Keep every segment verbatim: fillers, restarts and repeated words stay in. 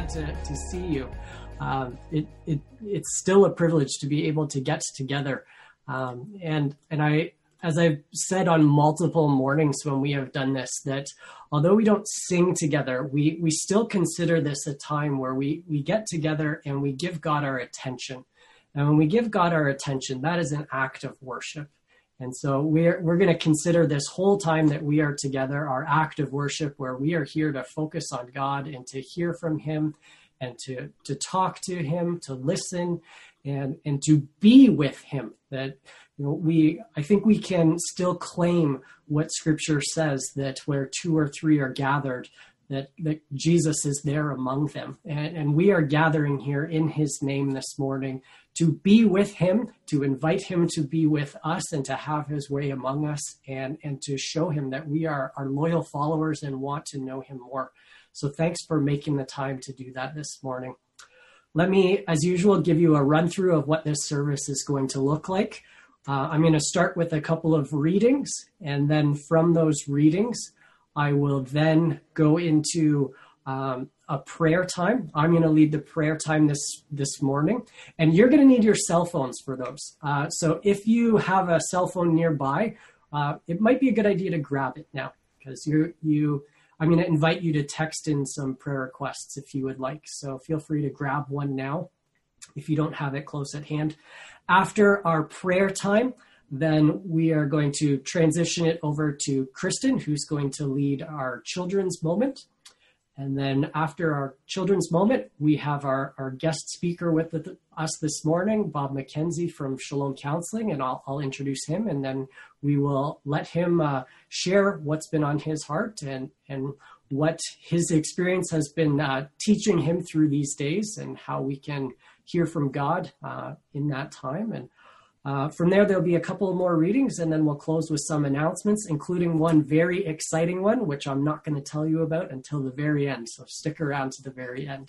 glad to, to see you. Um, it, it, it's still a privilege to be able to get together. Um, and, and I, as I've said on multiple mornings when we have done this, that although we don't sing together, we, we still consider this a time where we, we get together and we give God our attention. And when we give God our attention, that is an act of worship. And so we're, we're going to consider this whole time that we are together our act of worship, where we are here to focus on God and to hear from him and to, to talk to him, to listen and, and to be with him. That, you know, we, I think we can still claim what scripture says, that where two or three are gathered, that, that Jesus is there among them. And, and we are gathering here in his name this morning to be with him, to invite him to be with us and to have his way among us, and, and to show him that we are, are loyal followers and want to know him more. So thanks for making the time to do that this morning. Let me, as usual, give you a run through of what this service is going to look like. Uh, I'm going to start with a couple of readings, and then from those readings, I will then go into um, a prayer time. I'm going to lead the prayer time this, this morning, and you're going to need your cell phones for those. Uh, so if you have a cell phone nearby, uh, it might be a good idea to grab it now, because you, you, I'm going to invite you to text in some prayer requests if you would like. So feel free to grab one now if you don't have it close at hand. After our prayer time, then we are going to transition it over to Kristen, who's going to lead our children's moment. And then after our children's moment, we have our, our guest speaker with the, us this morning, Bob McKenzie from Shalom Counseling, and I'll, I'll introduce him, and then we will let him uh, share what's been on his heart and, and what his experience has been uh, teaching him through these days, and how we can hear from God uh, in that time. And Uh, from there, there'll be a couple more readings, and then we'll close with some announcements, including one very exciting one, which I'm not going to tell you about until the very end. So stick around to the very end.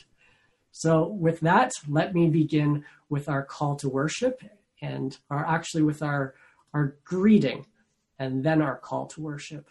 So with that, let me begin with our call to worship, and our, actually with our, our greeting, and then our call to worship.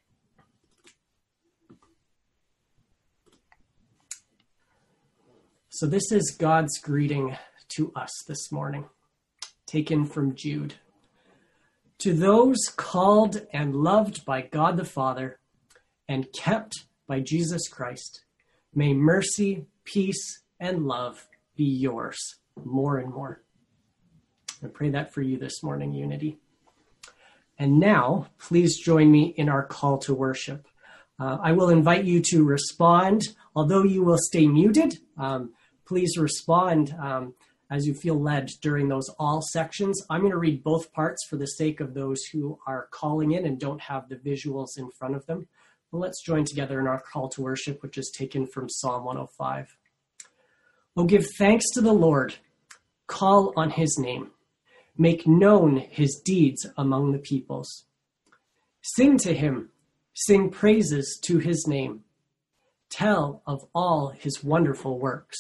So this is God's greeting to us this morning, taken from Jude. To those called and loved by God the Father and kept by Jesus Christ, may mercy, peace, and love be yours more and more. I pray that for you this morning, Unity. And now, please join me in our call to worship. Uh, I will invite you to respond, although you will stay muted. Um, please respond um, as you feel led during those all sections. I'm going to read both parts for the sake of those who are calling in and don't have the visuals in front of them. But let's join together in our call to worship, which is taken from Psalm one oh five. Oh, give thanks to the Lord. Call on his name. Make known his deeds among the peoples. Sing to him. Sing praises to his name. Tell of all his wonderful works.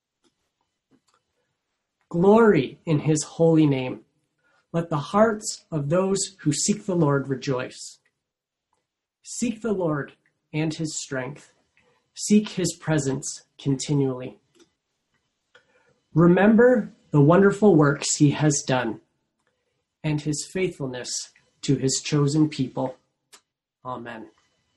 Glory in his holy name. Let the hearts of those who seek the Lord rejoice. Seek the Lord and his strength. Seek his presence continually. Remember the wonderful works he has done and his faithfulness to his chosen people. Amen.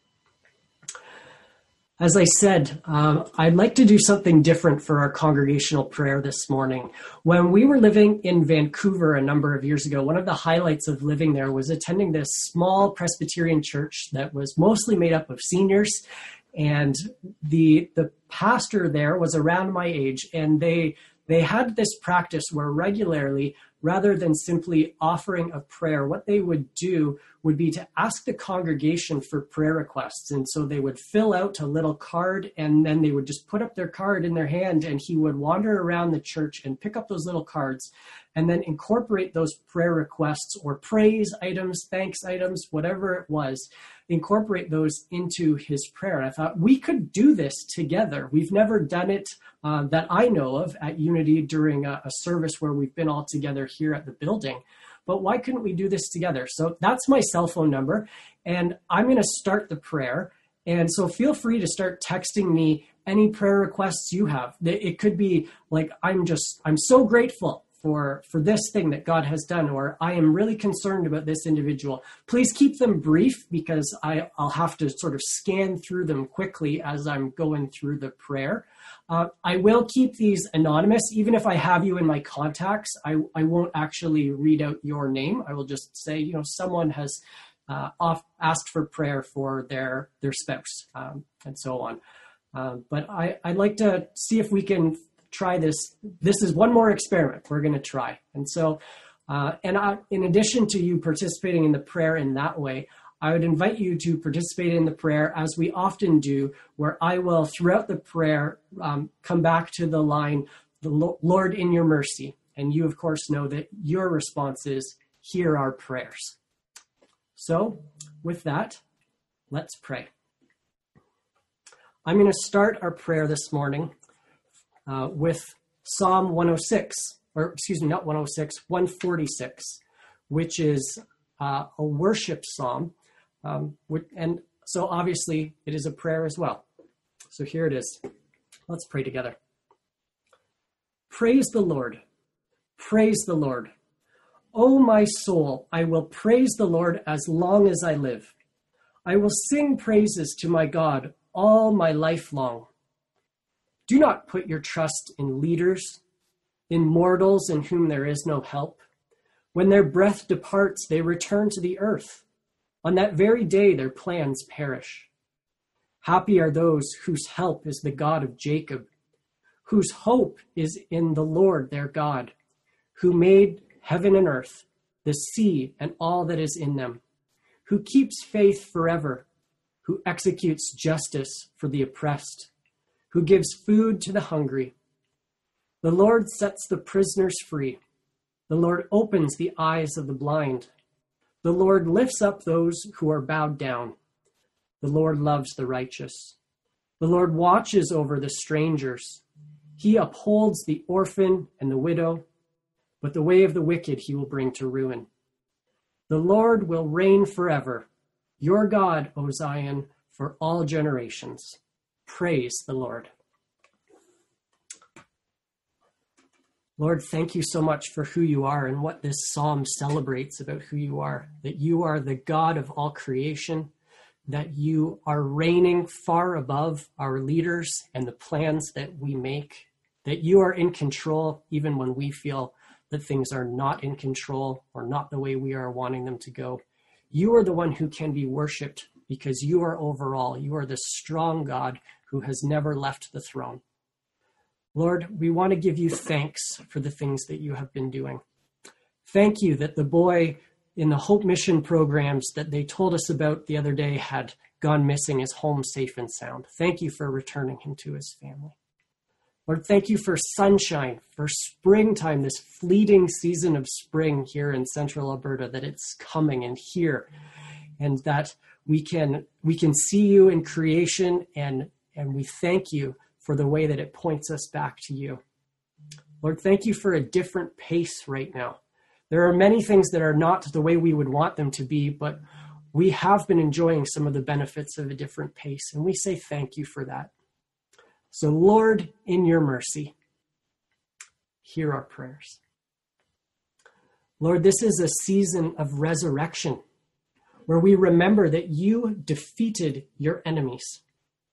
As I said, uh, I'd like to do something different for our congregational prayer this morning. When we were living in Vancouver a number of years ago, one of the highlights of living there was attending this small Presbyterian church that was mostly made up of seniors. And the the pastor there was around my age, and they they had this practice where regularly, rather than simply offering a prayer, what they would do would be to ask the congregation for prayer requests. And so they would fill out a little card, and then they would just put up their card in their hand, and he would wander around the church and pick up those little cards and then incorporate those prayer requests or praise items, thanks items, whatever it was, incorporate those into his prayer. And I thought we could do this together. We've never done it uh, that I know of at Unity during a, a service where we've been all together here at the building. But why couldn't we do this together? So that's my cell phone number, and I'm going to start the prayer. And so feel free to start texting me any prayer requests you have. It could be like, I'm just, I'm so grateful for, for this thing that God has done, or I am really concerned about this individual. Please keep them brief, because I, I'll have to sort of scan through them quickly as I'm going through the prayer. Uh, I will keep these anonymous. Even if I have you in my contacts, I, I won't actually read out your name. I will just say, you know, someone has uh, off, asked for prayer for their, their spouse, um, and so on. Um, but I, I'd like to see if we can try this. This is one more experiment we're going to try. And so, uh, and I, in addition to you participating in the prayer in that way, I would invite you to participate in the prayer as we often do, where I will, throughout the prayer, um, come back to the line, the Lord in your mercy. And you, of course, know that your response is, hear our prayers. So with that, let's pray. I'm going to start our prayer this morning uh, with Psalm one oh six, or excuse me, not one oh six, one forty-six, which is uh, a worship psalm. Um, and so obviously it is a prayer as well. So here it is. Let's pray together. Praise the Lord. Praise the Lord. O my soul, I will praise the Lord as long as I live. I will sing praises to my God all my life long. Do not put your trust in leaders, in mortals in whom there is no help. When their breath departs, they return to the earth. On that very day, their plans perish. Happy are those whose help is the God of Jacob, whose hope is in the Lord their God, who made heaven and earth, the sea and all that is in them, who keeps faith forever, who executes justice for the oppressed, who gives food to the hungry. The Lord sets the prisoners free. The Lord opens the eyes of the blind. The Lord lifts up those who are bowed down. The Lord loves the righteous. The Lord watches over the strangers. He upholds the orphan and the widow, but the way of the wicked he will bring to ruin. The Lord will reign forever. Your God, O Zion, for all generations. Praise the Lord. Lord, thank you so much for who you are and what this psalm celebrates about who you are, that you are the God of all creation, that you are reigning far above our leaders and the plans that we make, that you are in control even when we feel that things are not in control or not the way we are wanting them to go. You are the one who can be worshiped because you are over all. You are the strong God who has never left the throne. Lord, we want to give you thanks for the things that you have been doing. Thank you that the boy in the Hope Mission programs that they told us about the other day had gone missing, is home safe and sound. Thank you for returning him to his family. Lord, thank you for sunshine, for springtime, this fleeting season of spring here in central Alberta, that it's coming and here, and that we can we can see you in creation, and, and we thank you for the way that it points us back to you. Lord, thank you for a different pace right now. There are many things that are not the way we would want them to be, but we have been enjoying some of the benefits of a different pace, and we say thank you for that. So, Lord, in your mercy, hear our prayers. Lord, this is a season of resurrection where we remember that you defeated your enemies.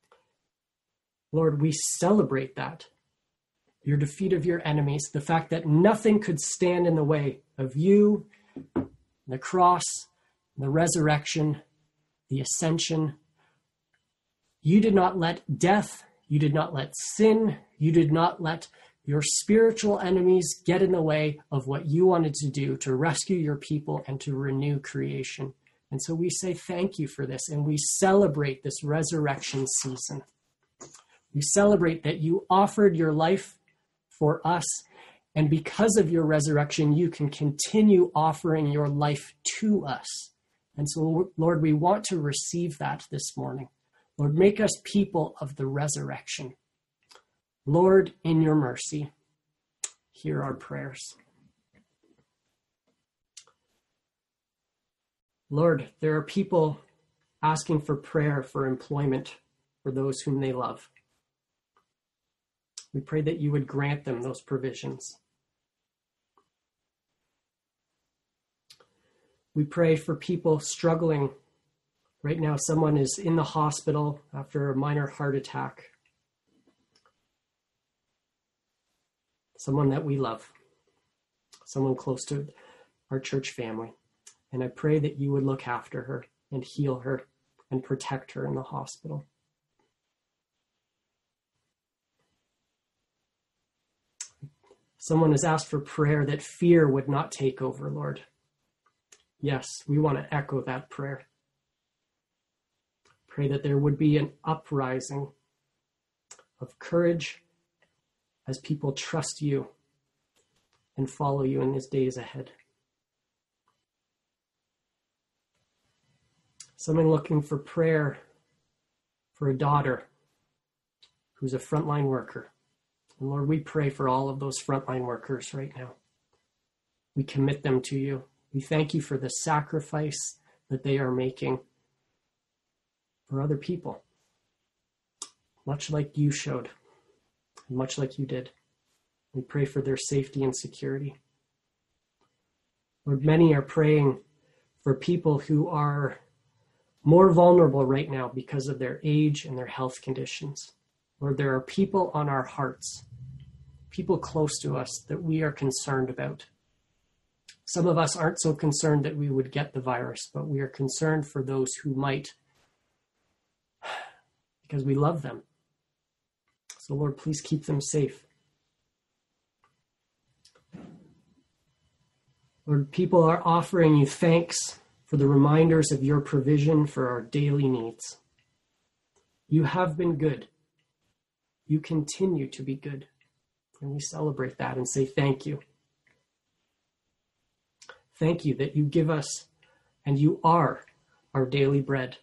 Lord, we celebrate that, your defeat of your enemies, the fact that nothing could stand in the way of you, the cross, the resurrection, the ascension. You did not let death, you did not let sin, you did not let your spiritual enemies get in the way of what you wanted to do to rescue your people and to renew creation. And so we say thank you for this, and we celebrate this resurrection season. We celebrate that you offered your life for us, and because of your resurrection, you can continue offering your life to us. And so, Lord, we want to receive that this morning. Lord, make us people of the resurrection. Lord, in your mercy, hear our prayers. Lord, there are people asking for prayer for employment for those whom they love. We pray that you would grant them those provisions. We pray for people struggling. Right now, someone is in the hospital after a minor heart attack. Someone that we love. Someone close to our church family. And I pray that you would look after her and heal her and protect her in the hospital. Someone has asked for prayer that fear would not take over, Lord. Yes, we want to echo that prayer. Pray that there would be an uprising of courage as people trust you and follow you in these days ahead. Someone looking for prayer for a daughter who's a frontline worker. And Lord, we pray for all of those frontline workers right now. We commit them to you. We thank you for the sacrifice that they are making for other people, much like you showed, much like you did. We pray for their safety and security. Lord, many are praying for people who are more vulnerable right now because of their age and their health conditions. Lord, there are people on our hearts, people close to us that we are concerned about. Some of us aren't so concerned that we would get the virus, but we are concerned for those who might, because we love them. So Lord, please keep them safe. Lord, people are offering you thanks for the reminders of your provision for our daily needs. You have been good. You continue to be good. And we celebrate that and say thank you. Thank you that you give us and you are our daily bread.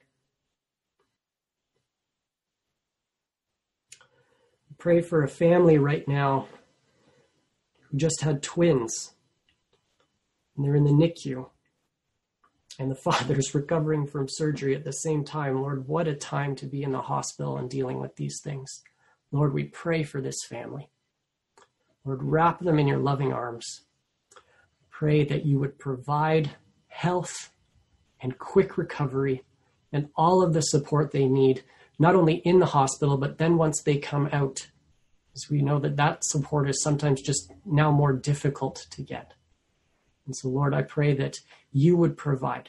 Pray for a family right now who just had twins. And they're in the N I C U. And the father's recovering from surgery at the same time. Lord, what a time to be in the hospital and dealing with these things. Lord, we pray for this family. Lord, wrap them in your loving arms. Pray that you would provide health and quick recovery and all of the support they need, not only in the hospital, but then once they come out, as we know that that support is sometimes just now more difficult to get. And so, Lord, I pray that you would provide.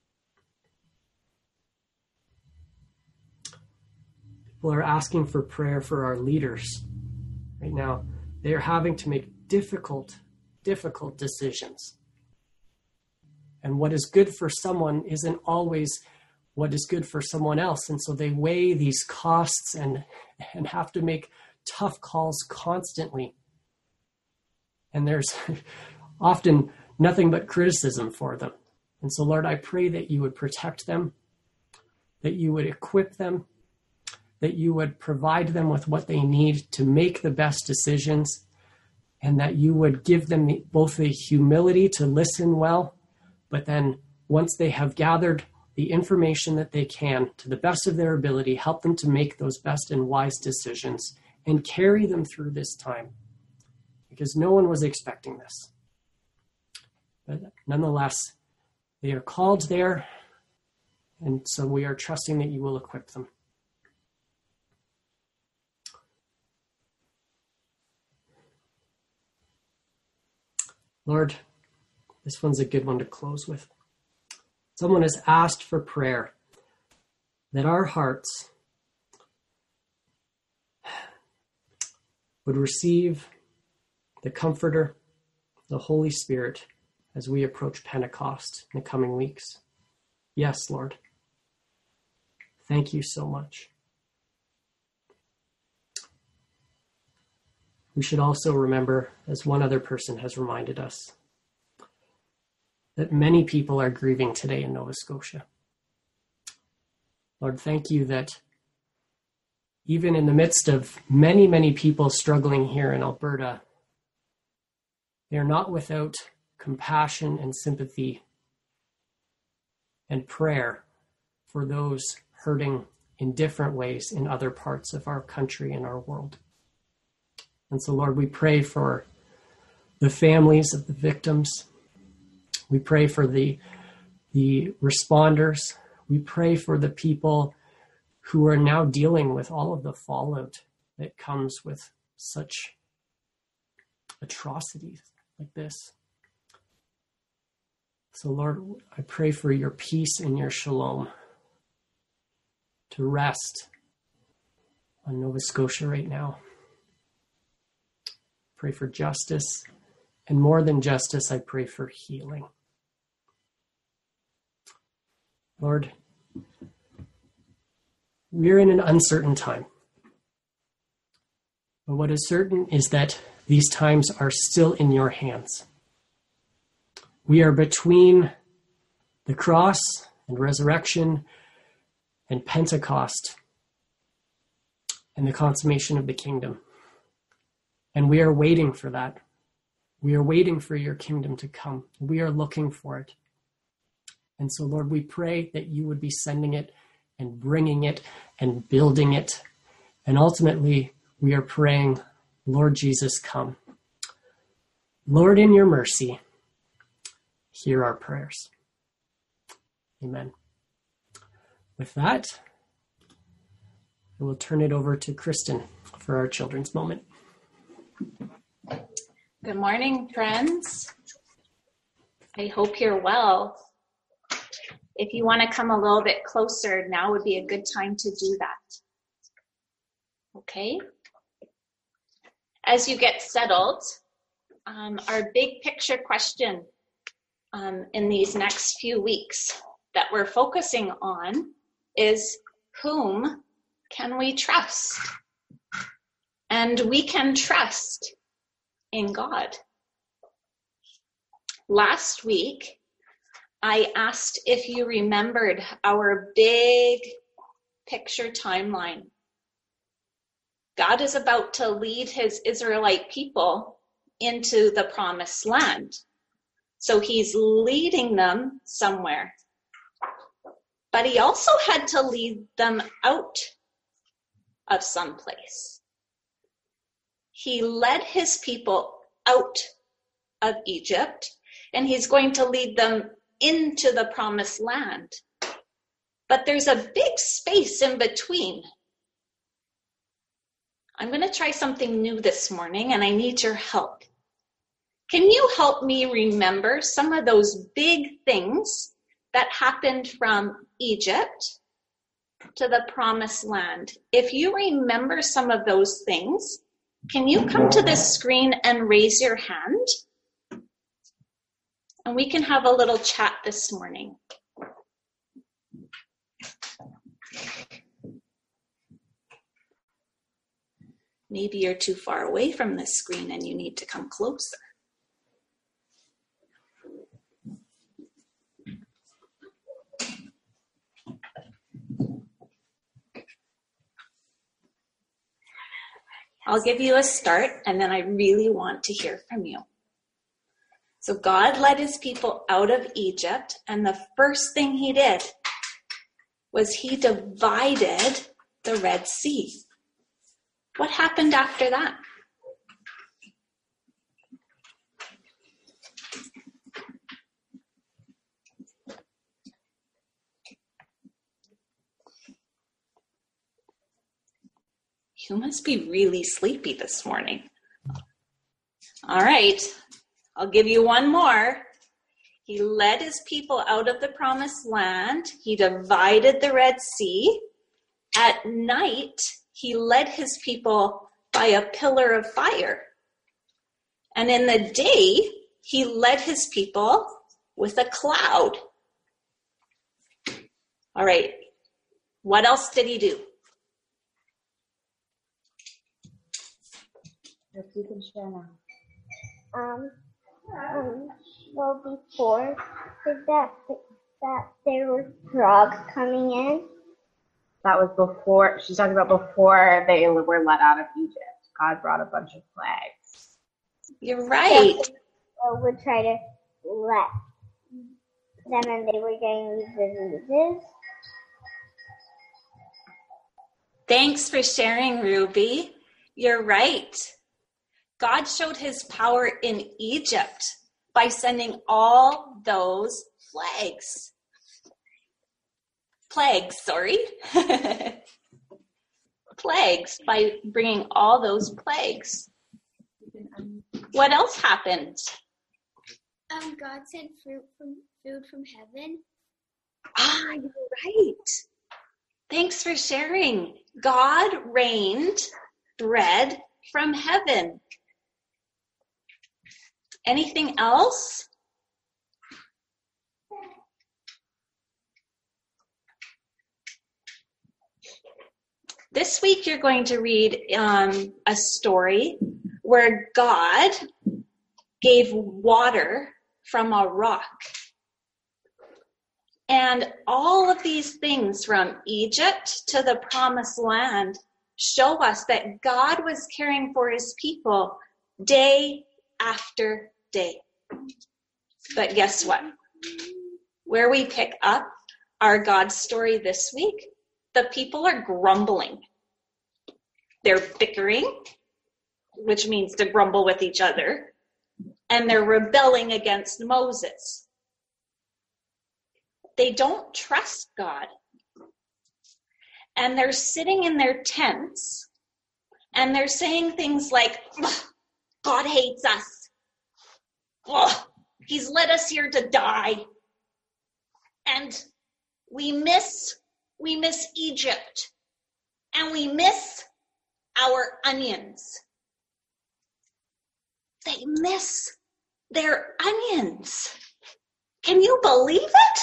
People are asking for prayer for our leaders. Right now, they are having to make difficult, difficult decisions. And what is good for someone isn't always what is good for someone else. And so they weigh these costs and, and have to make tough calls constantly. And there's often nothing but criticism for them. And so, Lord, I pray that you would protect them, that you would equip them, that you would provide them with what they need to make the best decisions, and that you would give them both the humility to listen well, but then once they have gathered the information that they can to the best of their ability, help them to make those best and wise decisions and carry them through this time, because no one was expecting this. But nonetheless, they are called there, and so we are trusting that you will equip them. Lord, this one's a good one to close with. Someone has asked for prayer that our hearts would receive the Comforter, the Holy Spirit, as we approach Pentecost in the coming weeks. Yes, Lord. Thank you so much. We should also remember, as one other person has reminded us, that many people are grieving today in Nova Scotia. Lord, thank you that even in the midst of many, many people struggling here in Alberta, they are not without compassion and sympathy and prayer for those hurting in different ways in other parts of our country and our world. And so, Lord, we pray for the families of the victims. We pray for the, the responders. We pray for the people who are now dealing with all of the fallout that comes with such atrocities like this. So, Lord, I pray for your peace and your shalom to rest on Nova Scotia right now. Pray for justice, and more than justice, I pray for healing. Lord, we're in an uncertain time. But what is certain is that these times are still in your hands. We are between the cross and resurrection and Pentecost and the consummation of the kingdom. And we are waiting for that. We are waiting for your kingdom to come. We are looking for it. And so, Lord, we pray that you would be sending it and bringing it and building it. And ultimately, we are praying, Lord Jesus, come. Lord, in your mercy, hear our prayers. Amen. With that, I will turn it over to Kristen for our children's moment. Good morning, friends. I hope you're well. If you want to come a little bit closer, now would be a good time to do that. Okay? As you get settled, um, our big picture question um, in these next few weeks that we're focusing on is, whom can we trust? And we can trust in God. Last week, I asked if you remembered our big picture timeline. God is about to lead his Israelite people into the promised land. So he's leading them somewhere. But he also had to lead them out of some place. He led his people out of Egypt, and he's going to lead them into the promised land. But there's a big space in between. I'm going to try something new this morning, and I need your help. Can you help me remember some of those big things that happened from Egypt to the promised land? If you remember some of those things, can you come to this screen and raise your hand? And we can have a little chat this morning. Maybe you're too far away from this screen and you need to come closer. I'll give you a start, and then I really want to hear from you. So God led his people out of Egypt, and the first thing he did was he divided the Red Sea. What happened after that? You must be really sleepy this morning. All right, I'll give you one more. He led his people out of the promised land. He divided the Red Sea. At night, he led his people by a pillar of fire. And in the day, he led his people with a cloud. All right, what else did he do? You can share now. Um, um, well, before that, that there were frogs coming in. That was before, she's talking about before they were let out of Egypt. God brought a bunch of plagues. You're right. Or would try to let them, and they were getting these diseases. Thanks for sharing, Ruby. You're right. God showed his power in Egypt by sending all those plagues. Plagues, sorry. Plagues, by bringing all those plagues. What else happened? Um, God sent fruit from food from heaven. Ah, you're right. Thanks for sharing. God rained bread from heaven. Anything else? This week you're going to read um, a story where God gave water from a rock. And all of these things from Egypt to the promised land show us that God was caring for his people day after day. But guess what? Where we pick up our God story this week, the people are grumbling. They're bickering, which means to grumble with each other, and they're rebelling against Moses. They don't trust God. And they're sitting in their tents, and they're saying things like, God hates us. Oh, he's led us here to die. And we miss, we miss Egypt. And we miss our onions. They miss their onions. Can you believe it?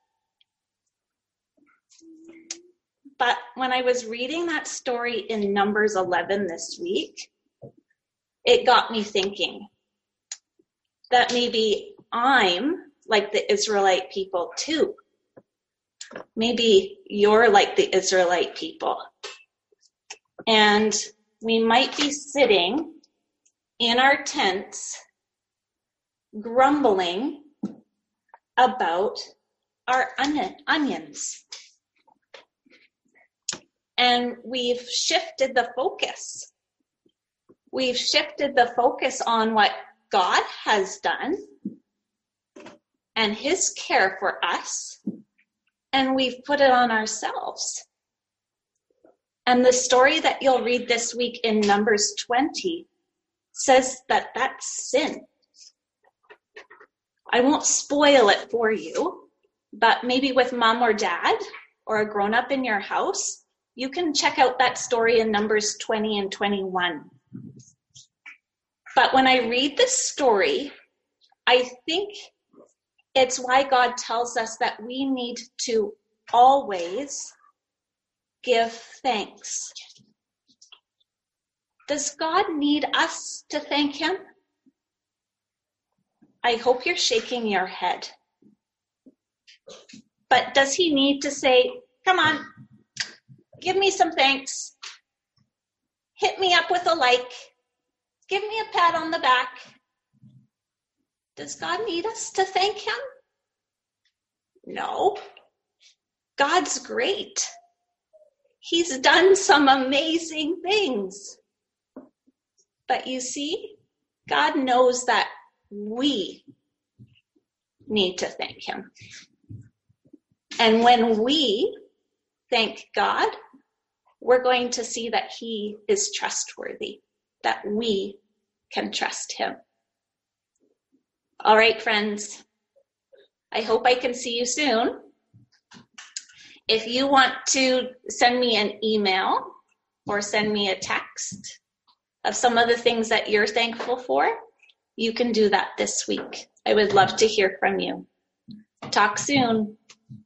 But when I was reading that story in Numbers eleven this week, it got me thinking that maybe I'm like the Israelite people too. Maybe you're like the Israelite people. And we might be sitting in our tents grumbling about our onion, onions. And we've shifted the focus. We've shifted the focus on what God has done and his care for us, and we've put it on ourselves. And the story that you'll read this week in Numbers twenty says that that's sin. I won't spoil it for you, but maybe with mom or dad or a grown-up in your house, you can check out that story in Numbers twenty and twenty-one. But when I read this story, I think it's why God tells us that we need to always give thanks. Does God need us to thank him? I hope you're shaking your head. But does he need to say, come on, give me some thanks. Hit me up with a like. Give me a pat on the back. Does God need us to thank him? No. God's great. He's done some amazing things. But you see, God knows that we need to thank him. And when we thank God, we're going to see that he is trustworthy, that we can trust him. All right, friends, I hope I can see you soon. If you want to send me an email or send me a text of some of the things that you're thankful for, you can do that this week. I would love to hear from you. Talk soon.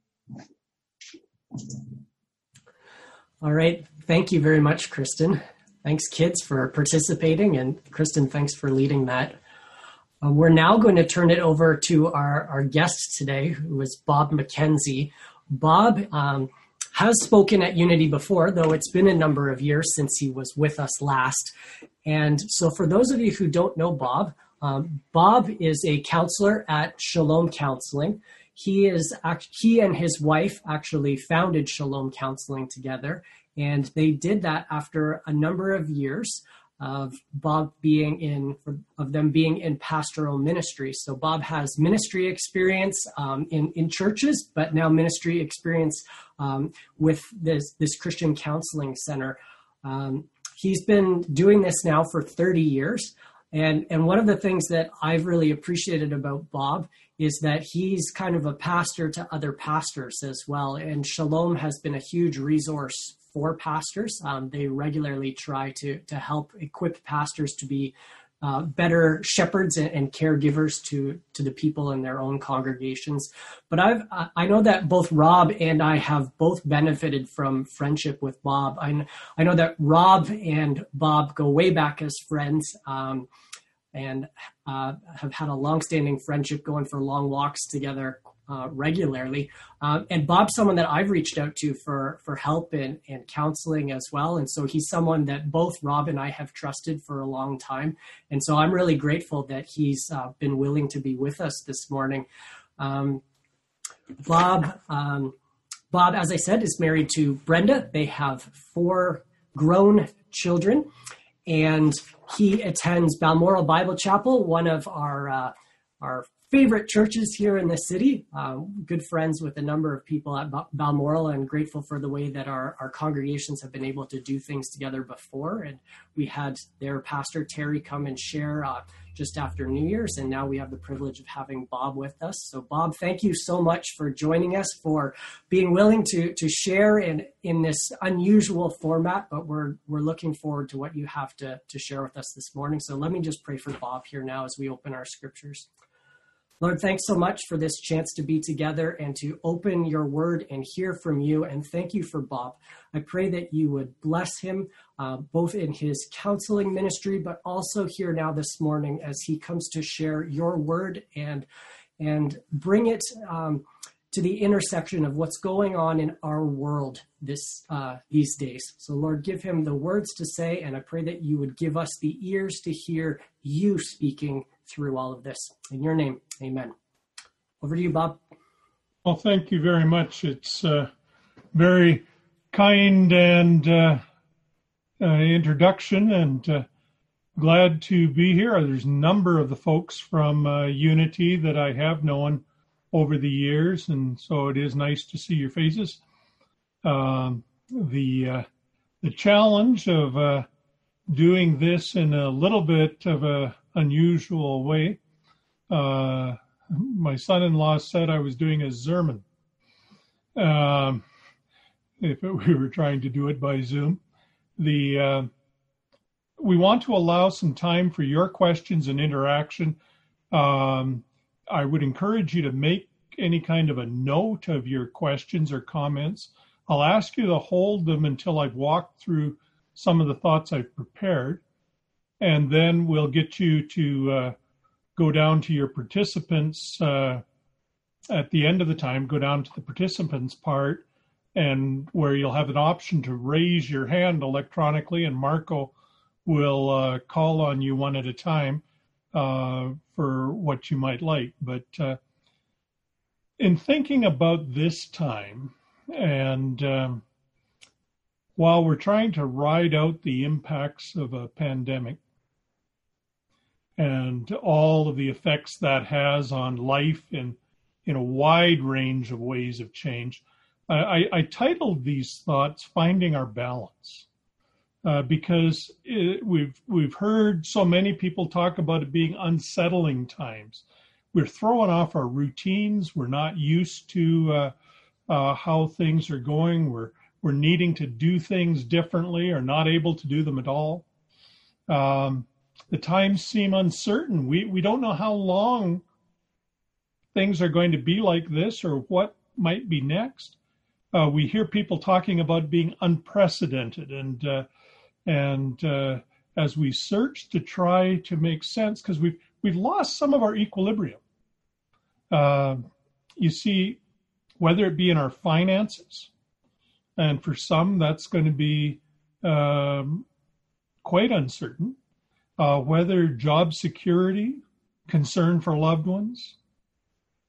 All right. Thank you very much, Kristen. Thanks, kids, for participating. And Kristen, thanks for leading that. Uh, we're now going to turn it over to our, our guest today, who is Bob McKenzie. Bob um, has spoken at Unity before, though it's been a number of years since he was with us last. And so for those of you who don't know Bob, um, Bob is a counselor at Shalom Counseling. he is act- he and his wife actually founded Shalom Counseling together, and they did that after a number of years of Bob being in, of them being in pastoral ministry. So Bob has ministry experience um, in, in churches, but now ministry experience um, with this, this Christian Counseling Center. Um, he's been doing this now for thirty years. And, and one of the things that I've really appreciated about Bob is that he's kind of a pastor to other pastors as well. And Shalom has been a huge resource for pastors. Um, they regularly try to to help equip pastors to be uh, better shepherds and, and caregivers to to the people in their own congregations. But I've I know that both Rob and I have both benefited from friendship with Bob. I I know that Rob and Bob go way back as friends. Um, and uh, have had a long-standing friendship, going for long walks together uh, regularly. Um, and Bob's someone that I've reached out to for, for help and, and counseling as well. And so he's someone that both Rob and I have trusted for a long time. And so I'm really grateful that he's uh, been willing to be with us this morning. Um, Bob, um, Bob, as I said, is married to Brenda. They have four grown children, and he attends Balmoral Bible Chapel, one of our uh, our favorite churches here in the city. Uh, good friends with a number of people at Balmoral, and grateful for the way that our, our congregations have been able to do things together before. And we had their pastor, Terry, come and share uh, just after New Year's, and now we have the privilege of having Bob with us. So Bob, thank you so much for joining us, for being willing to to share in, in this unusual format, but we're we're looking forward to what you have to, to share with us this morning. So let me just pray for Bob here now as we open our scriptures. Lord, thanks so much for this chance to be together and to open your word and hear from you. And thank you for Bob. I pray that you would bless him, uh, both in his counseling ministry, but also here now this morning as he comes to share your word and, and bring it um, to the intersection of what's going on in our world this uh, these days. So Lord, give him the words to say, and I pray that you would give us the ears to hear you speaking through all of this. In your name, amen. Over to you, Bob. Well, thank you very much. It's a very kind and uh, uh, introduction, and uh, glad to be here. There's a number of the folks from uh, Unity that I have known over the years, and so it is nice to see your faces. Um, the uh, the challenge of uh, doing this in a little bit of a unusual way. Uh, my son-in-law said I was doing a sermon um, if it, we were trying to do it by Zoom. The uh, we want to allow some time for your questions and interaction. Um, I would encourage you to make any kind of a note of your questions or comments. I'll ask you to hold them until I've walked through some of the thoughts I've prepared. And then we'll get you to uh, go down to your participants uh, at the end of the time, go down to the participants part, and where you'll have an option to raise your hand electronically, and Marco will uh, call on you one at a time uh, for what you might like. But uh, in thinking about this time, and um, while we're trying to ride out the impacts of a pandemic, and all of the effects that has on life in, in a wide range of ways of change, I, I titled these thoughts "Finding Our Balance," uh, because it, we've we've heard so many people talk about it being unsettling times. We're throwing off our routines. We're not used to uh, uh, how things are going. We're we're needing to do things differently, or not able to do them at all. Um, The times seem uncertain. We we don't know how long things are going to be like this, or what might be next. Uh, we hear people talking about being unprecedented, and uh, and uh, as we search to try to make sense, because we've we've lost some of our equilibrium. Uh, you see, whether it be in our finances, and for some that's going to be um, quite uncertain. Uh, whether job security, concern for loved ones,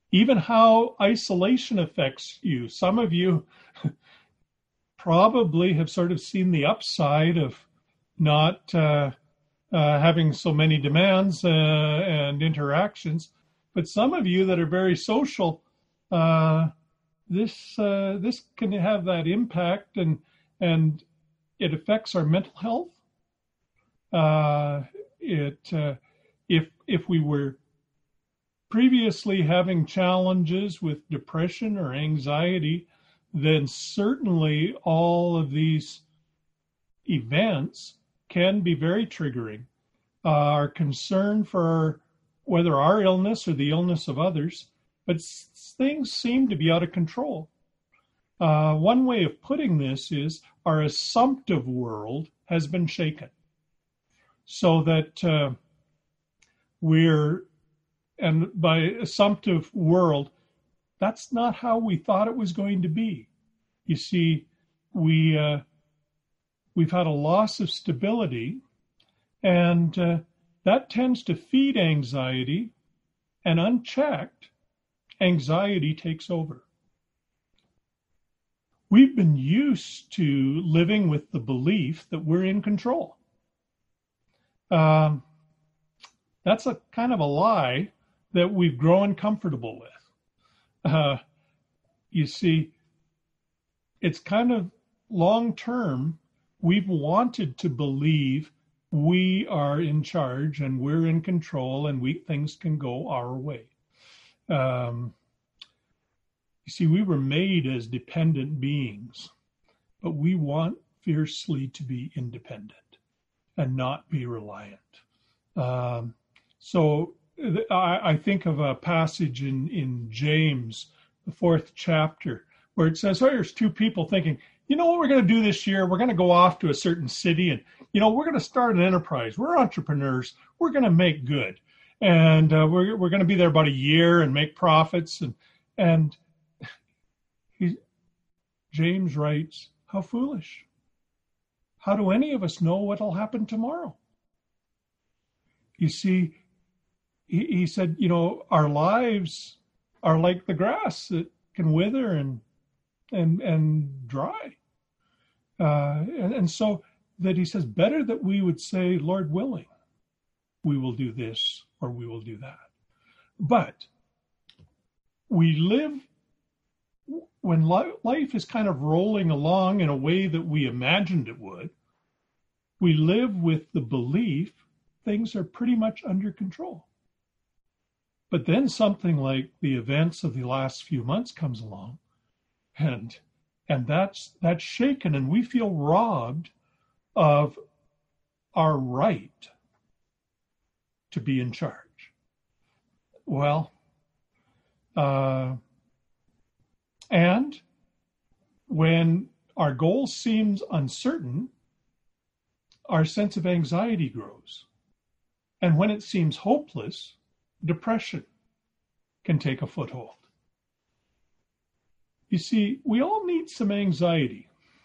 even how isolation affects you. Some of you probably have sort of seen the upside of not uh, uh, having so many demands uh, and interactions. But some of you that are very social, uh, this uh, this can have that impact, and and it affects our mental health. Uh, it uh, if if we were previously having challenges with depression or anxiety, then certainly all of these events can be very triggering. Uh, our concern for whether our illness or the illness of others, but s- things seem to be out of control. Uh, one way of putting this is our assumptive world has been shaken, so that uh, we're, and by assumptive world, that's not how we thought it was going to be. You see, we, uh, we've had a loss of stability, and uh, that tends to feed anxiety, and unchecked, anxiety takes over. We've been used to living with the belief that we're in control. Um, that's a kind of a lie that we've grown comfortable with. Uh, you see, it's kind of long term, we've wanted to believe we are in charge and we're in control and we things can go our way. Um, you see, we were made as dependent beings, but we want fiercely to be independent and not be reliant. Um, so I, I think of a passage in, in James, the fourth chapter, where it says, oh, there's two people thinking, you know what we're going to do this year? We're going to go off to a certain city and, you know, we're going to start an enterprise. We're entrepreneurs. We're going to make good. And uh, we're we're going to be there about a year and make profits. And, and he, James writes, how foolish. How do any of us know what will happen tomorrow? You see, he, he said, you know, our lives are like the grass that can wither and and and dry. Uh, and, and so that he says, better that we would say, Lord willing, we will do this or we will do that. But we live, when li- life is kind of rolling along in a way that we imagined it would, we live with the belief things are pretty much under control. But then something like the events of the last few months comes along, and and that's that's shaken, and we feel robbed of our right to be in charge. Well, uh, and when our goal seems uncertain, our sense of anxiety grows. And when it seems hopeless, depression can take a foothold. You see, we all need some anxiety.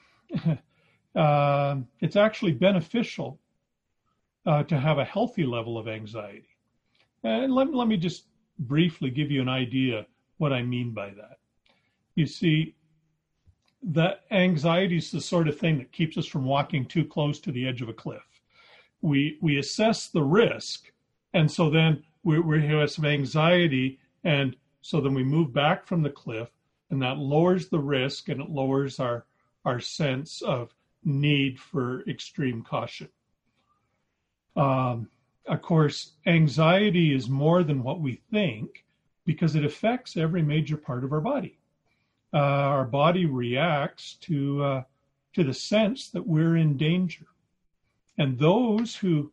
uh, it's actually beneficial uh, to have a healthy level of anxiety. And let, let me just briefly give you an idea what I mean by that. You see, that anxiety is the sort of thing that keeps us from walking too close to the edge of a cliff. We we assess the risk, and so then we, we have some anxiety, and so then we move back from the cliff, and that lowers the risk, and it lowers our, our sense of need for extreme caution. Um, of course, anxiety is more than what we think because it affects every major part of our body. Uh, our body reacts to uh, to the sense that we're in danger. And those who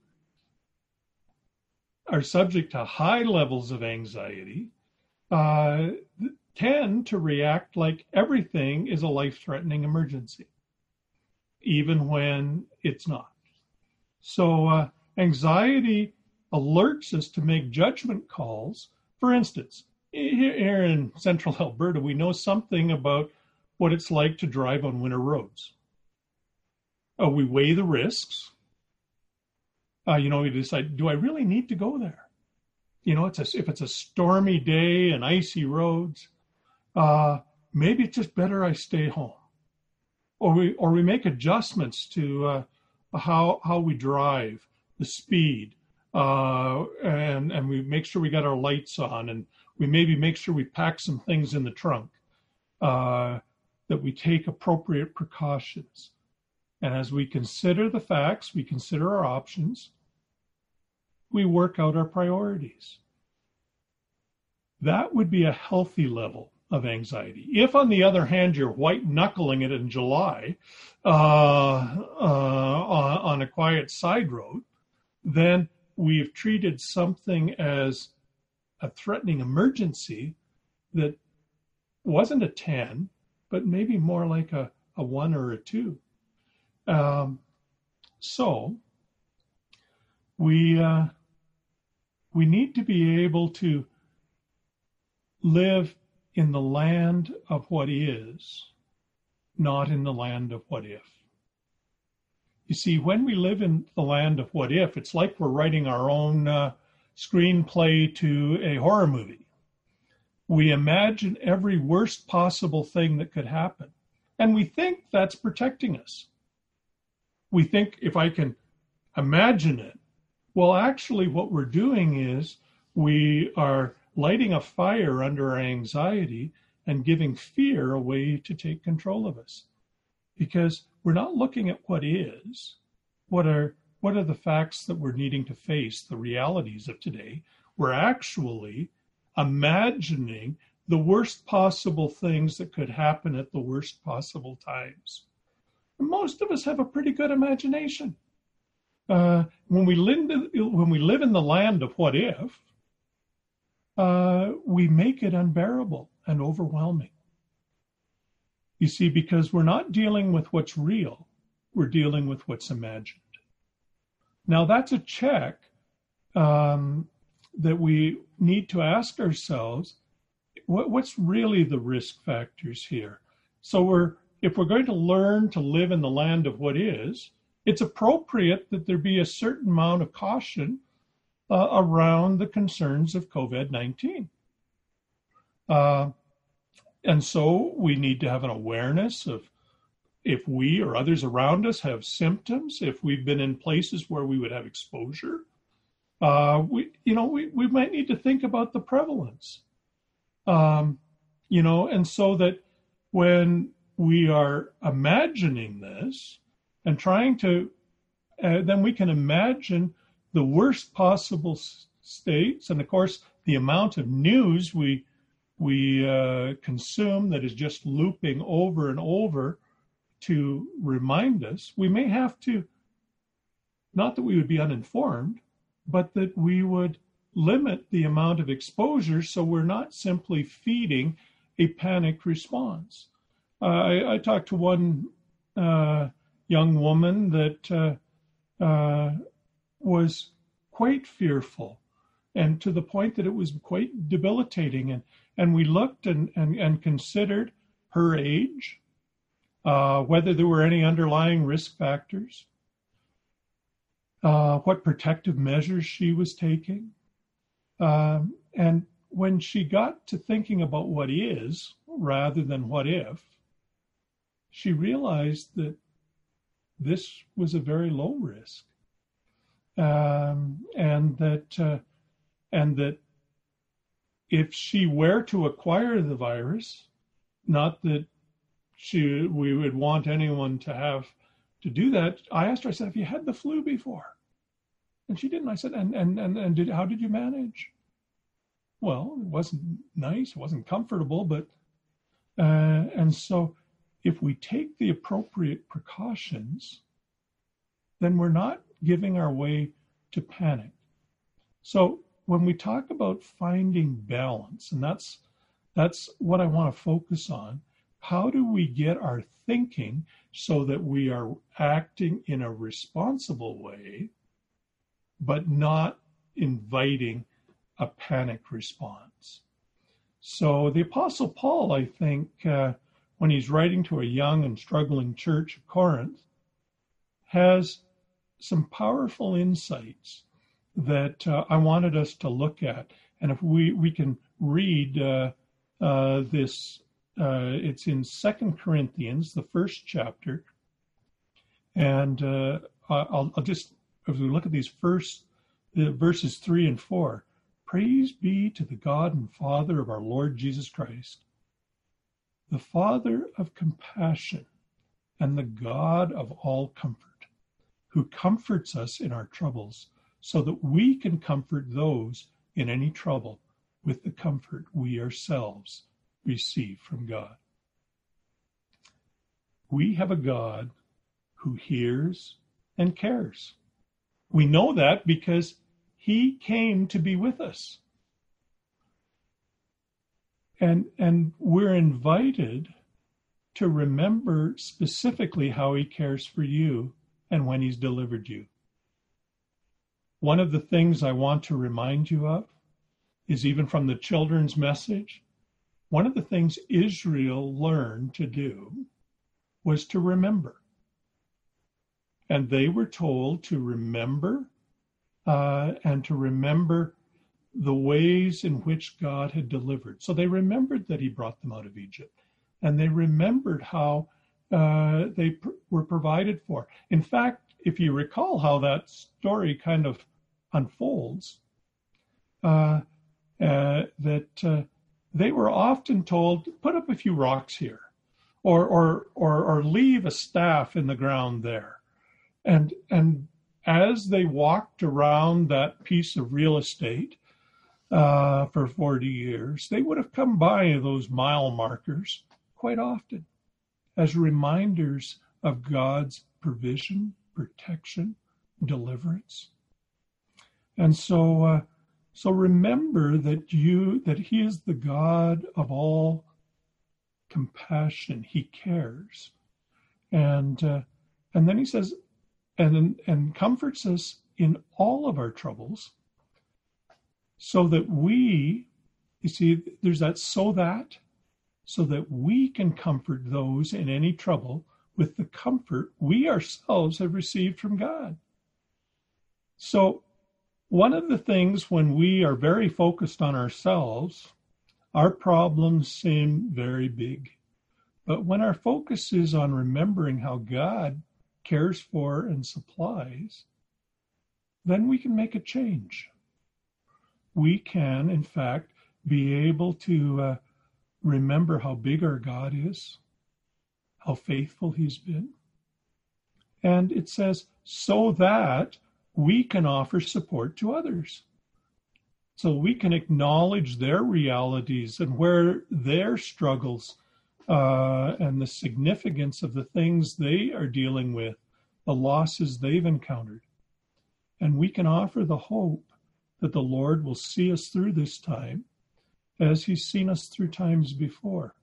are subject to high levels of anxiety uh, tend to react like everything is a life-threatening emergency, even when it's not. So uh, anxiety alerts us to make judgment calls. For instance, here in central Alberta, we know something about what it's like to drive on winter roads. Uh, we weigh the risks. Uh, you know, we decide, do I really need to go there? you know, it's a, if it's a stormy day and icy roads, uh, maybe it's just better I stay home. Or we or we make adjustments to uh, how how we drive, the speed, uh, and and we make sure we got our lights on, and we maybe make sure we pack some things in the trunk, uh, that we take appropriate precautions. And as we consider the facts, we consider our options, we work out our priorities. That would be a healthy level of anxiety. If, on the other hand, you're white knuckling it in July uh, uh, on, on a quiet side road, then we've treated something as a threatening emergency that wasn't a ten, but maybe more like a, a one or a two. Um, so we uh, we need to be able to live in the land of what is, not in the land of what if. You see, when we live in the land of what if, it's like we're writing our own uh, screenplay to a horror movie. We imagine every worst possible thing that could happen, and we think that's protecting us. We think if I can imagine it, well, actually what we're doing is we are lighting a fire under our anxiety and giving fear a way to take control of us, because we're not looking at what is, what are what are the facts that we're needing to face, the realities of today. We're actually imagining the worst possible things that could happen at the worst possible times. And most of us have a pretty good imagination. Uh, when we live when we live in the land of what if, Uh, we make it unbearable and overwhelming. You see, because we're not dealing with what's real, we're dealing with what's imagined. Now, that's a check um, that we need to ask ourselves, what, what's really the risk factors here? So we're if we're going to learn to live in the land of what is, it's appropriate that there be a certain amount of caution Uh, around the concerns of COVID nineteen. Uh, and so we need to have an awareness of if we or others around us have symptoms, if we've been in places where we would have exposure. Uh, we, you know, we, we might need to think about the prevalence. Um, you know, and so that when we are imagining this and trying to, uh, then we can imagine the worst possible states, and of course, the amount of news we we uh, consume that is just looping over and over to remind us. We may have to, not that we would be uninformed, but that we would limit the amount of exposure so we're not simply feeding a panic response. Uh, I, I talked to one uh, young woman that uh, uh, was quite fearful, and to the point that it was quite debilitating. And, and we looked and, and, and considered her age, uh, whether there were any underlying risk factors, uh, what protective measures she was taking. Um, and when she got to thinking about what is rather than what if, she realized that this was a very low risk. Um, and that uh, and that if she were to acquire the virus, not that she we would want anyone to have to do that. I asked her, I said, have you had the flu before? And she didn't. I said, and and and, and did, how did you manage? Well, it wasn't nice, it wasn't comfortable, but uh, and so if we take the appropriate precautions, then we're not giving our way to panic. So when we talk about finding balance, and that's that's what I want to focus on, how do we get our thinking so that we are acting in a responsible way, but not inviting a panic response? So the Apostle Paul, I think, uh, when he's writing to a young and struggling church of Corinth, has some powerful insights that uh, I wanted us to look at. And if we, we can read uh, uh, this, uh, it's in Second Corinthians, the first chapter. And uh, I'll, I'll just, as we look at these first uh, verses three and four, praise be to the God and Father of our Lord Jesus Christ, the Father of compassion and the God of all comfort, who comforts us in our troubles, so that we can comfort those in any trouble with the comfort we ourselves receive from God. We have a God who hears and cares. We know that because he came to be with us. And, and we're invited to remember specifically how he cares for you and when he's delivered you. One of the things I want to remind you of is, even from the children's message, one of the things Israel learned to do was to remember. And they were told to remember uh, and to remember the ways in which God had delivered. So they remembered that he brought them out of Egypt, and they remembered how uh, they pr- were provided for. In fact, if you recall how that story kind of unfolds, uh, uh, that uh, they were often told, put up a few rocks here, or, or or or leave a staff in the ground there. And and as they walked around that piece of real estate uh, for forty years, they would have come by those mile markers quite often as reminders of God's provision, protection, deliverance. And so, uh, so remember that you that he is the God of all compassion. He cares, and uh, and then he says, and and comforts us in all of our troubles, so that we, you see, there's that so that, so that we can comfort those in any trouble with the comfort we ourselves have received from God. So one of the things when we are very focused on ourselves, our problems seem very big. But when our focus is on remembering how God cares for and supplies, then we can make a change. We can, in fact, be able to uh, remember how big our God is, how faithful he's been. And it says, so that we can offer support to others. So we can acknowledge their realities and where their struggles uh, and the significance of the things they are dealing with, the losses they've encountered. And we can offer the hope that the Lord will see us through this time as he's seen us through times before.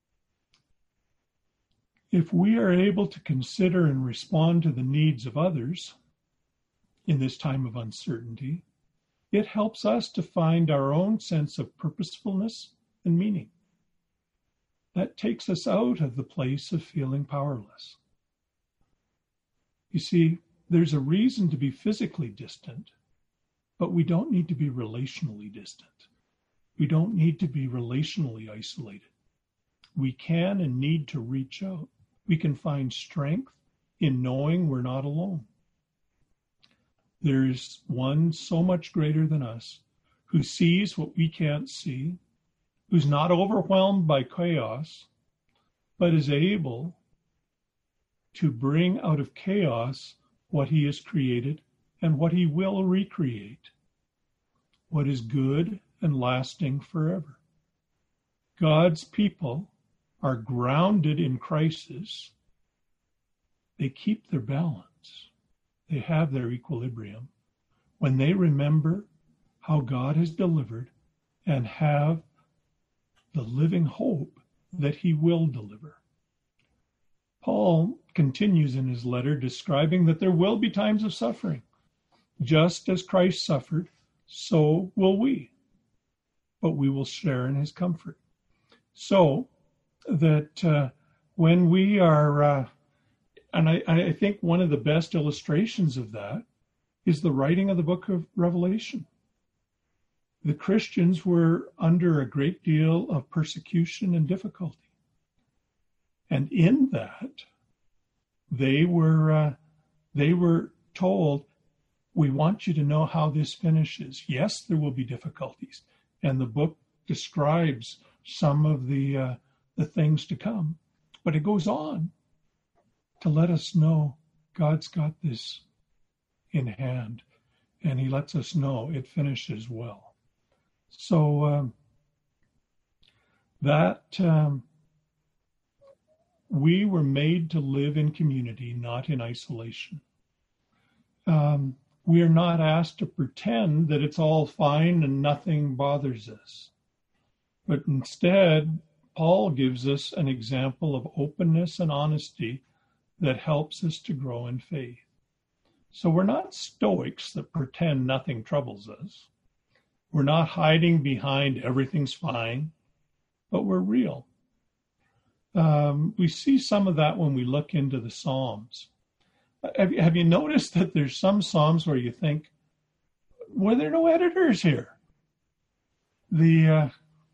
If we are able to consider and respond to the needs of others in this time of uncertainty, it helps us to find our own sense of purposefulness and meaning. That takes us out of the place of feeling powerless. You see, there's a reason to be physically distant, but we don't need to be relationally distant. We don't need to be relationally isolated. We can and need to reach out. We can find strength in knowing we're not alone. There's one so much greater than us who sees what we can't see, who's not overwhelmed by chaos, but is able to bring out of chaos what he has created and what he will recreate, what is good and lasting forever. God's people are grounded in crisis. They keep their balance. They have their equilibrium when they remember how God has delivered and have the living hope that he will deliver. Paul continues in his letter describing that there will be times of suffering. Just as Christ suffered, so will we. But we will share in his comfort. So that uh, when we are, uh, and I, I think one of the best illustrations of that is the writing of the book of Revelation. The Christians were under a great deal of persecution and difficulty. And in that, they were uh, they were told, we want you to know how this finishes. Yes, there will be difficulties. And the book describes some of the uh, the things to come. But it goes on to let us know God's got this in hand. And he lets us know it finishes well. So um, that um, we were made to live in community, not in isolation. Um, we are not asked to pretend that it's all fine and nothing bothers us. But instead, Paul gives us an example of openness and honesty that helps us to grow in faith. So we're not stoics that pretend nothing troubles us. We're not hiding behind everything's fine, but we're real. Um, we see some of that when we look into the Psalms. Have, have you noticed that there's some Psalms where you think, were there no editors here? The uh,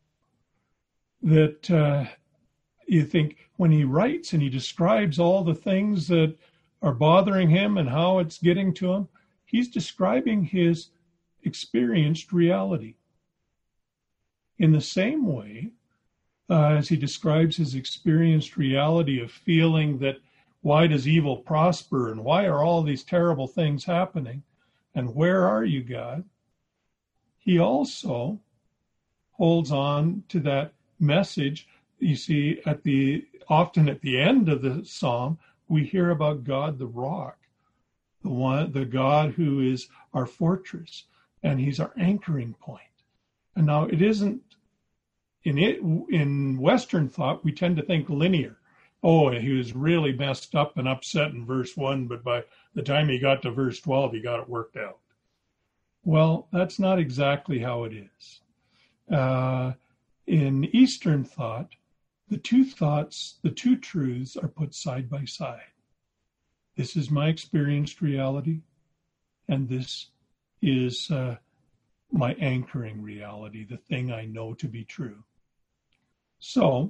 that uh, you think when he writes and he describes all the things that are bothering him and how it's getting to him, he's describing his experienced reality. In the same way, uh, as he describes his experienced reality of feeling that why does evil prosper and why are all these terrible things happening and where are you, God? He also holds on to that message. You see, at the often at the end of the psalm, we hear about God the rock, the one, the God who is our fortress, and he's our anchoring point. And now it isn't in it in Western thought, we tend to think linear. Oh, he was really messed up and upset in verse one, but by the time he got to verse twelve, he got it worked out. Well, that's not exactly how it is. Uh, in Eastern thought, the two thoughts, the two truths are put side by side. This is my experienced reality, and this is uh, my anchoring reality, the thing I know to be true. So,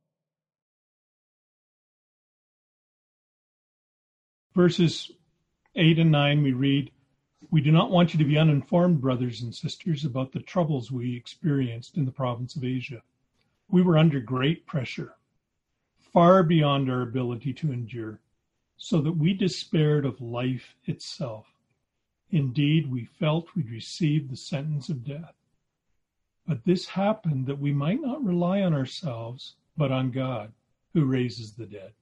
verses eight and nine, we read, "We do not want you to be uninformed, brothers and sisters, about the troubles we experienced in the province of Asia. We were under great pressure, far beyond our ability to endure, so that we despaired of life itself. Indeed, we felt we'd received the sentence of death. But this happened that we might not rely on ourselves, but on God, who raises the dead."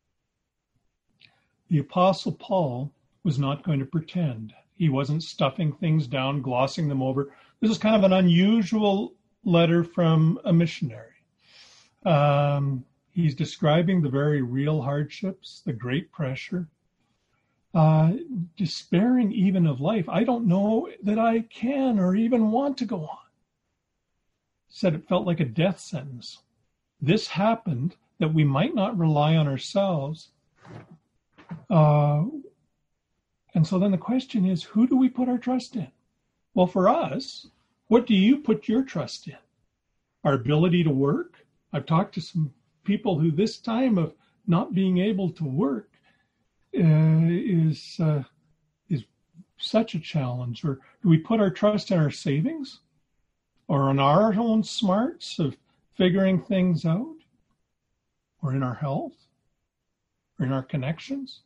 The Apostle Paul was not going to pretend. He wasn't stuffing things down, glossing them over. This is kind of an unusual letter from a missionary. Um, he's describing the very real hardships, the great pressure, uh, despairing even of life. I don't know that I can or even want to go on. Said it felt like a death sentence. This happened that we might not rely on ourselves. Uh, and so then the question is, who do we put our trust in? Well, for us, what do you put your trust in? Our ability to work? I've talked to some people who this time of not being able to work uh, is uh, is such a challenge. Or do we put our trust in our savings? Or in our own smarts of figuring things out? Or in our health? Or in our connections?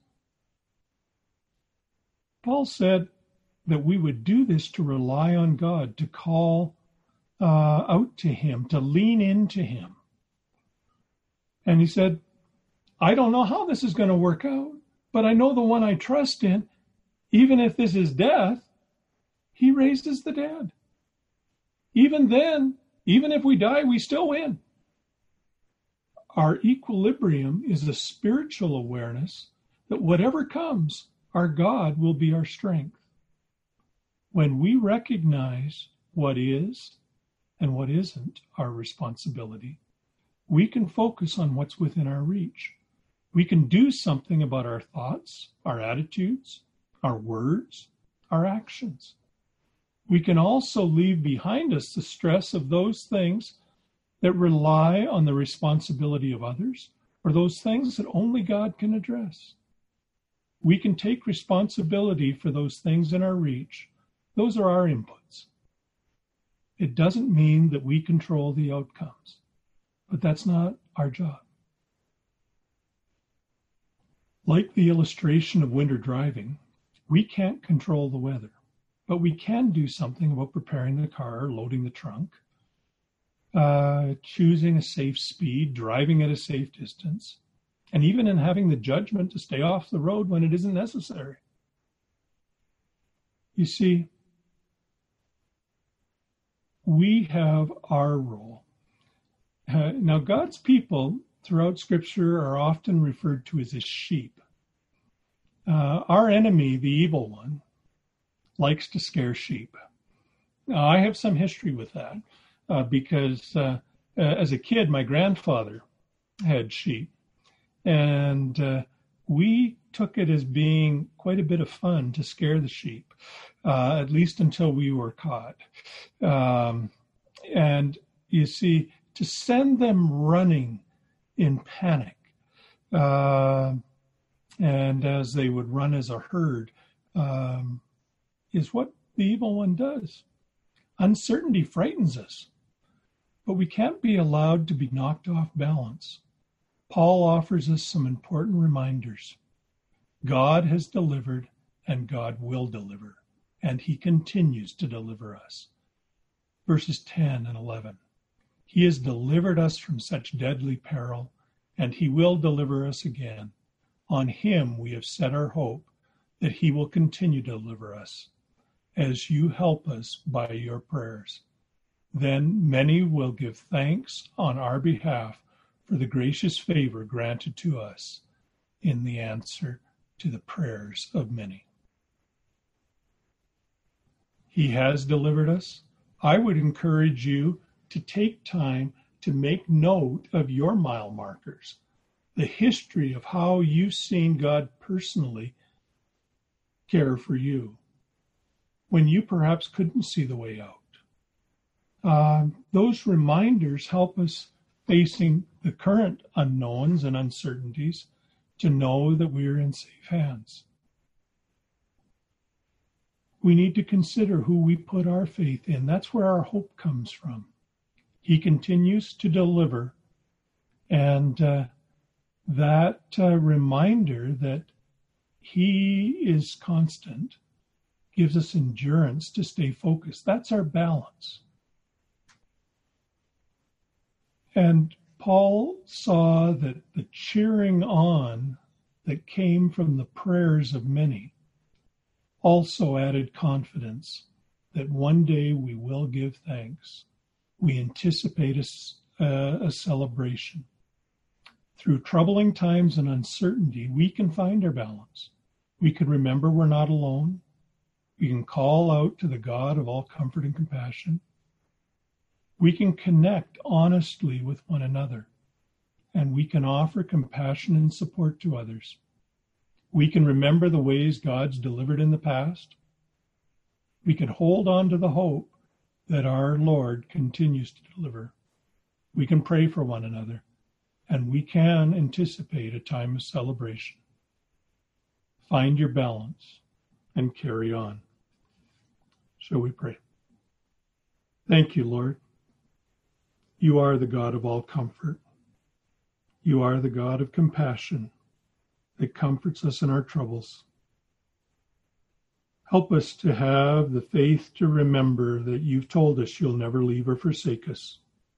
Paul said that we would do this to rely on God, to call uh, out to him, to lean into him. And he said, I don't know how this is going to work out, but I know the one I trust in, even if this is death, he raises the dead. Even then, even if we die, we still win. Our equilibrium is a spiritual awareness that whatever comes, our God will be our strength. When we recognize what is and what isn't our responsibility, we can focus on what's within our reach. We can do something about our thoughts, our attitudes, our words, our actions. We can also leave behind us the stress of those things that rely on the responsibility of others, or those things that only God can address. We can take responsibility for those things in our reach. Those are our inputs. It doesn't mean that we control the outcomes, but that's not our job. Like the illustration of winter driving, we can't control the weather, but we can do something about preparing the car, loading the trunk, uh, choosing a safe speed, driving at a safe distance, and even in having the judgment to stay off the road when it isn't necessary. You see, we have our role. Uh, now, God's people throughout Scripture are often referred to as his sheep. Uh, our enemy, the evil one, likes to scare sheep. Now, I have some history with that uh, because uh, uh, as a kid, my grandfather had sheep, and uh, we took it as being quite a bit of fun to scare the sheep, uh, at least until we were caught. Um, and you see, to send them running in panic, uh, and as they would run as a herd, um, is what the evil one does. Uncertainty frightens us, but we can't be allowed to be knocked off balance. Paul offers us some important reminders. God has delivered, and God will deliver, and he continues to deliver us. Verses ten and eleven. He has delivered us from such deadly peril, and he will deliver us again. On him we have set our hope that he will continue to deliver us, as you help us by your prayers. Then many will give thanks on our behalf for the gracious favor granted to us in the answer to the prayers of many. He has delivered us. I would encourage you to take time to make note of your mile markers, the history of how you've seen God personally care for you when you perhaps couldn't see the way out. Uh, those reminders help us facing the current unknowns and uncertainties to know that we are in safe hands. We need to consider who we put our faith in. That's where our hope comes from. He continues to deliver, and uh, that uh, reminder that he is constant gives us endurance to stay focused. That's our balance. And Paul saw that the cheering on that came from the prayers of many also added confidence that one day we will give thanks. We anticipate a, uh, a celebration. Through troubling times and uncertainty, we can find our balance. We can remember we're not alone. We can call out to the God of all comfort and compassion. We can connect honestly with one another, and we can offer compassion and support to others. We can remember the ways God's delivered in the past. We can hold on to the hope that our Lord continues to deliver. We can pray for one another, and we can anticipate a time of celebration. Find your balance and carry on. Shall we pray? Thank you, Lord. You are the God of all comfort. You are the God of compassion that comforts us in our troubles. Help us to have the faith to remember that you've told us you'll never leave or forsake us.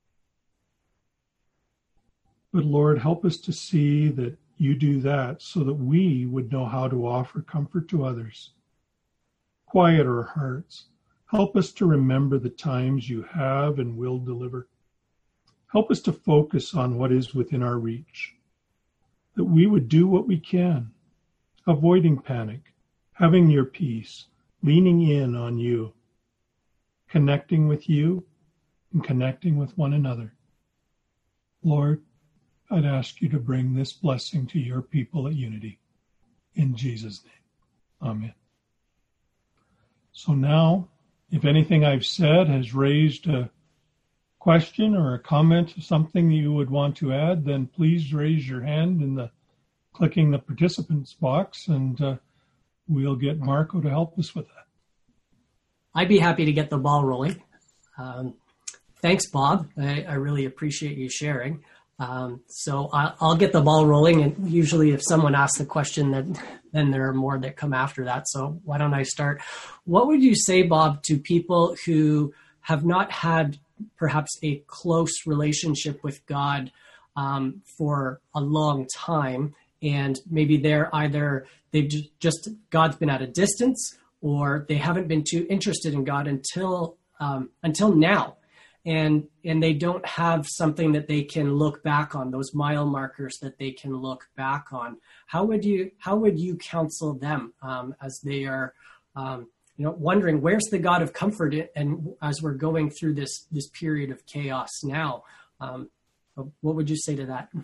But Lord, help us to see that you do that so that we would know how to offer comfort to others. Quiet our hearts. Help us to remember the times you have and will deliver. Help us to focus on what is within our reach, that we would do what we can, avoiding panic, having your peace, leaning in on you, connecting with you, and connecting with one another. Lord, I'd ask you to bring this blessing to your people at Unity. In Jesus' name, amen. So now, if anything I've said has raised a question or a comment, something you would want to add, then please raise your hand in the clicking the participants box, and uh, we'll get Marco to help us with that. I'd be happy to get the ball rolling. Um, thanks, Bob. I, I really appreciate you sharing. Um, so I, I'll get the ball rolling, and usually if someone asks a question, then, then there are more that come after that. So why don't I start? What would you say, Bob, to people who have not had perhaps a close relationship with God um, for a long time, and maybe they're either they've just, God's been at a distance, or they haven't been too interested in God until um, until now. And and they don't have something that they can look back on, those mile markers that they can look back on. How would you how would you counsel them um, as they are, um, you know, wondering where's the God of comfort? And as we're going through this this period of chaos now, um, what would you say to that?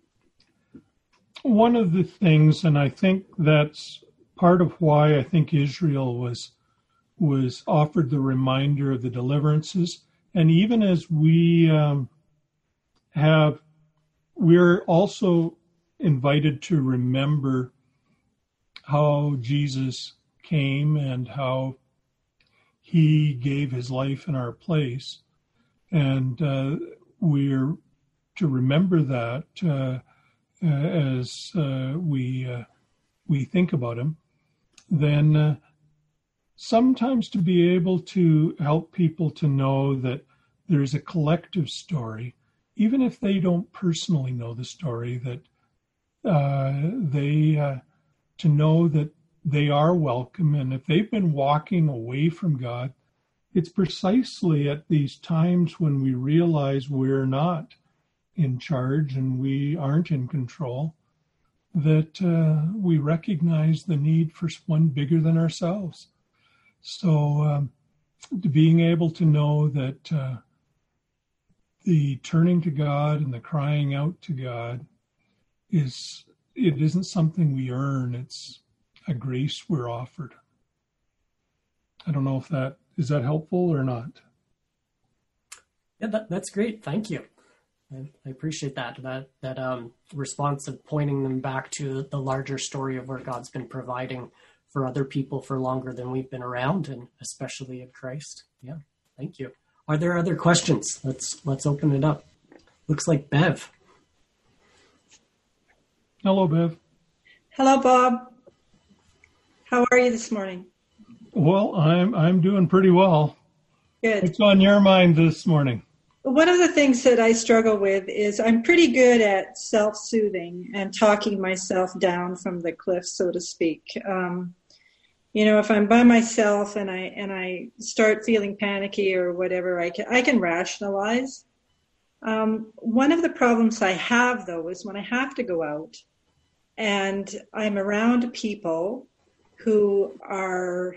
One of the things, and I think that's part of why I think Israel was was offered the reminder of the deliverances. And even as we um, have, we're also invited to remember how Jesus came and how he gave his life in our place. And uh, we're to remember that uh, as uh, we uh, we think about him. Then uh, sometimes to be able to help people to know that there's a collective story, even if they don't personally know the story, that uh, they, uh, to know that they are welcome. And if they've been walking away from God, it's precisely at these times when we realize we're not in charge and we aren't in control, that uh, we recognize the need for one bigger than ourselves. So um, being able to know that uh, the turning to God and the crying out to God is, it isn't something we earn, it's a grace we're offered. I don't know if that, is that helpful or not? Yeah, that, that's great. Thank you. I, I appreciate that, that, that um, response of pointing them back to the larger story of where God's been providing for other people for longer than we've been around, and especially in Christ. Yeah, thank you. Are there other questions? Let's let's open it up. Looks like Bev. Hello, Bev. Hello, Bob. How are you this morning? Well, I'm I'm doing pretty well. Good. What's on your mind this morning? One of the things that I struggle with is I'm pretty good at self-soothing and talking myself down from the cliff, so to speak. Um, you know, if I'm by myself and I and I start feeling panicky or whatever, I can I can rationalize. Um, one of the problems I have, though, is when I have to go out and I'm around people who are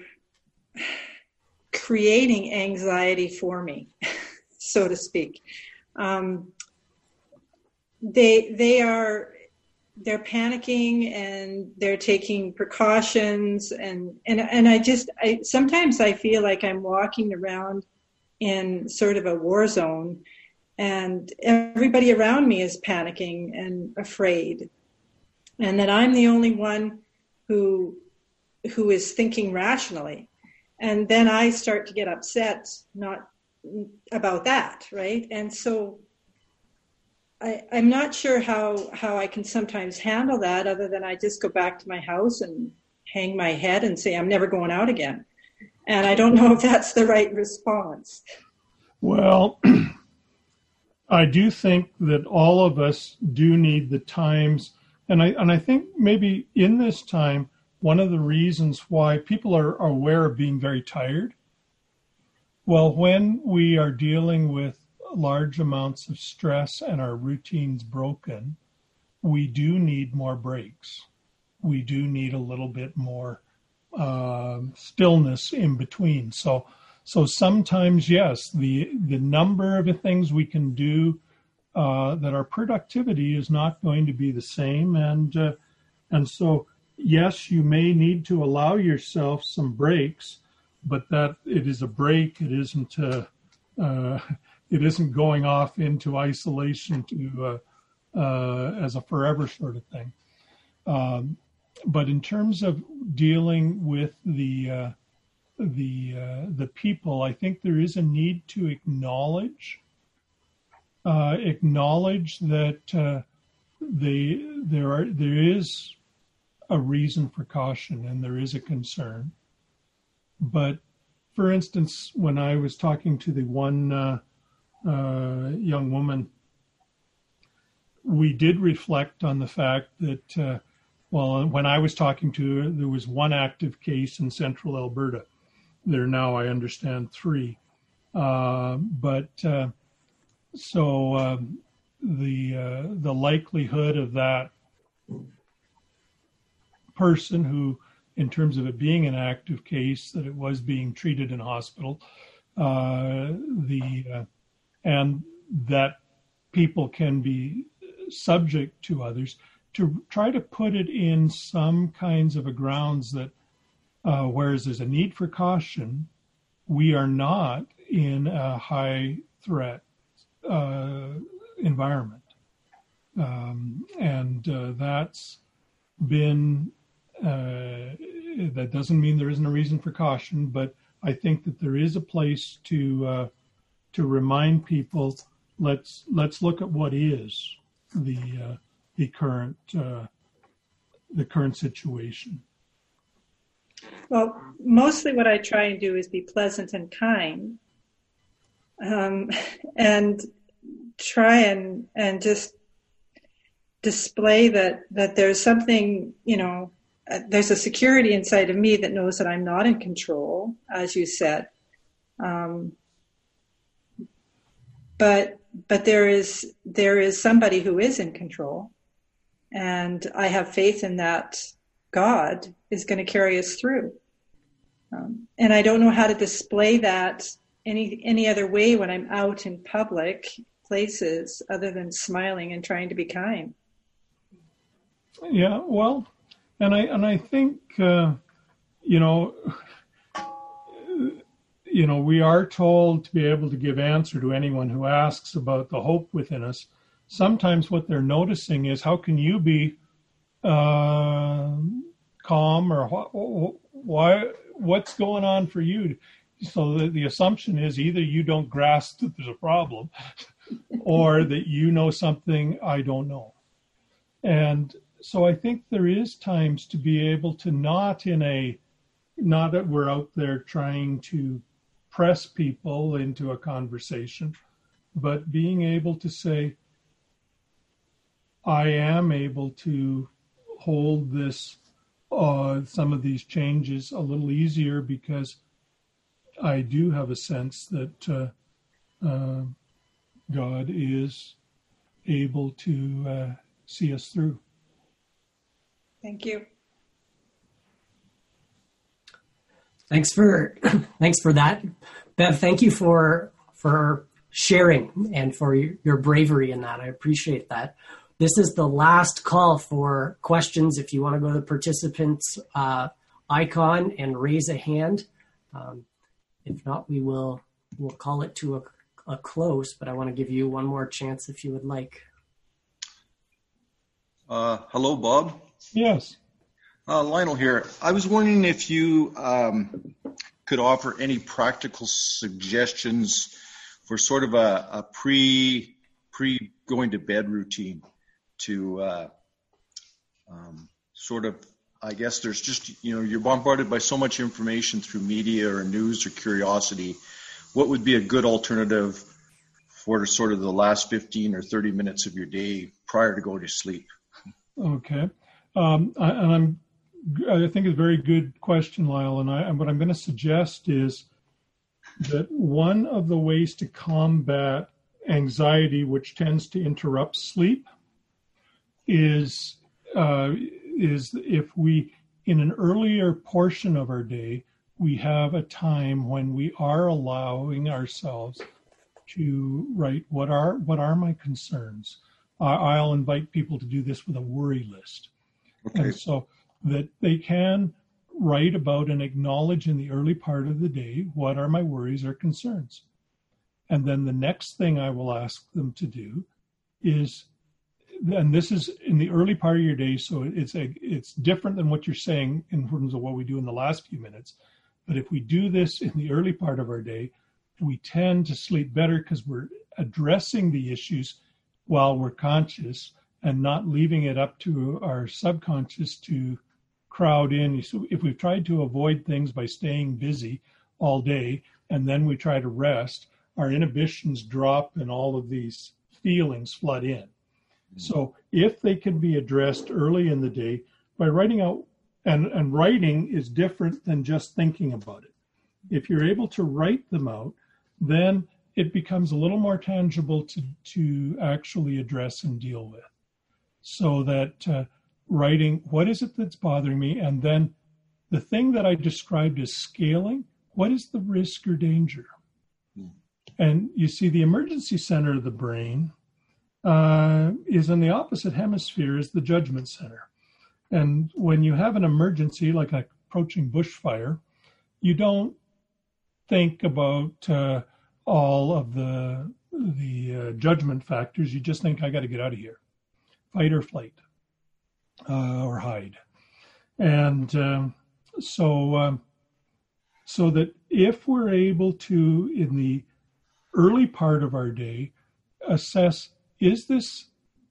creating anxiety for me, so to speak. Um, they they are they're panicking and they're taking precautions, and and and I just I sometimes I feel like I'm walking around in sort of a war zone, and everybody around me is panicking and afraid, and that I'm the only one who who is thinking rationally. And then I start to get upset, not about that, right? And so I, I'm not sure how, how I can sometimes handle that, other than I just go back to my house and hang my head and say, I'm never going out again. And I don't know if that's the right response. Well, I do think that all of us do need the times. And I, and I think maybe in this time, one of the reasons why people are, are aware of being very tired, well, when we are dealing with large amounts of stress and our routines broken, we do need more breaks. We do need a little bit more uh, stillness in between. So, so sometimes, yes, the the number of things we can do, uh, that our productivity is not going to be the same, and uh, and so. Yes, you may need to allow yourself some breaks, but that it is a break. It isn't. Uh, uh, it isn't going off into isolation to uh, uh, as a forever sort of thing. Um, but in terms of dealing with the uh, the uh, the people, I think there is a need to acknowledge uh, acknowledge that uh, they there are there is a reason for caution and there is a concern. But for instance, when I was talking to the one uh, uh, young woman, we did reflect on the fact that, uh, well, when I was talking to her, there was one active case in central Alberta. There now, I understand, three. Uh, but uh, so um, the uh, the likelihood of that person who, in terms of it being an active case, that it was being treated in hospital, uh, the uh, and that people can be subject to others, to try to put it in some kinds of a grounds that, uh, whereas there's a need for caution, we are not in a high threat uh, environment. Um, and uh, that's been, uh, that doesn't mean there isn't a reason for caution, but I think that there is a place to uh, to remind people, let's let's look at what is the uh, the current uh, the current situation. Well, mostly what I try and do is be pleasant and kind, um, and try and and just display that that there's something, you know, uh, there's a security inside of me that knows that I'm not in control, as you said. Um, but but there is there is somebody who is in control, and I have faith in that God is going to carry us through. Um, and I don't know how to display that any any other way when I'm out in public places other than smiling and trying to be kind. Yeah, well, and I and I think uh, you know, you know, we are told to be able to give answer to anyone who asks about the hope within us. Sometimes what they're noticing is, how can you be uh, calm, or why? What's going on for you? So the, the assumption is either you don't grasp that there's a problem, or that you know something I don't know. And so I think there is times to be able to, not in a, not that we're out there trying to press people into a conversation, but being able to say, I am able to hold this, uh, some of these changes a little easier because I do have a sense that uh, uh, God is able to uh, see us through. Thank you. Thanks for thanks for that, Bev. Thank you for for sharing and for your bravery in that. I appreciate that. This is the last call for questions. If you want to go to the participants uh, icon and raise a hand. Um, if not, we will we'll call it to a, a close. But I want to give you one more chance if you would like. Uh, hello, Bob. Yes. Uh, Lionel here. I was wondering if you um, could offer any practical suggestions for sort of a, a pre pre going to bed routine to uh, um, sort of, I guess there's just, you know, you're bombarded by so much information through media or news or curiosity. What would be a good alternative for sort of the last fifteen or thirty minutes of your day prior to going to sleep? Okay. Um, I, and I'm, I think it's a very good question, Lyle. And, I, and what I'm going to suggest is that one of the ways to combat anxiety, which tends to interrupt sleep, is uh, is if we, in an earlier portion of our day, we have a time when we are allowing ourselves to write what are what are my concerns. Uh, I'll invite people to do this with a worry list. Okay. And so that they can write about and acknowledge in the early part of the day, what are my worries or concerns? And then the next thing I will ask them to do is, and this is in the early part of your day, so it's a, it's different than what you're saying in terms of what we do in the last few minutes. But if we do this in the early part of our day, we tend to sleep better because we're addressing the issues while we're conscious and not leaving it up to our subconscious to crowd in. So if we've tried to avoid things by staying busy all day and then we try to rest, our inhibitions drop and all of these feelings flood in. So if they can be addressed early in the day by writing out, and, and writing is different than just thinking about it. If you're able to write them out, then it becomes a little more tangible to, to actually address and deal with. So that uh, writing, what is it that's bothering me? And then the thing that I described as scaling, what is the risk or danger? Hmm. And you see the emergency center of the brain uh, is in the opposite hemisphere as the judgment center. And when you have an emergency, like an approaching bushfire, you don't think about uh, all of the, the uh, judgment factors. You just think, I got to get out of here. Fight or flight, uh, or hide. And um, so, um, so that if we're able to, in the early part of our day, assess, is this,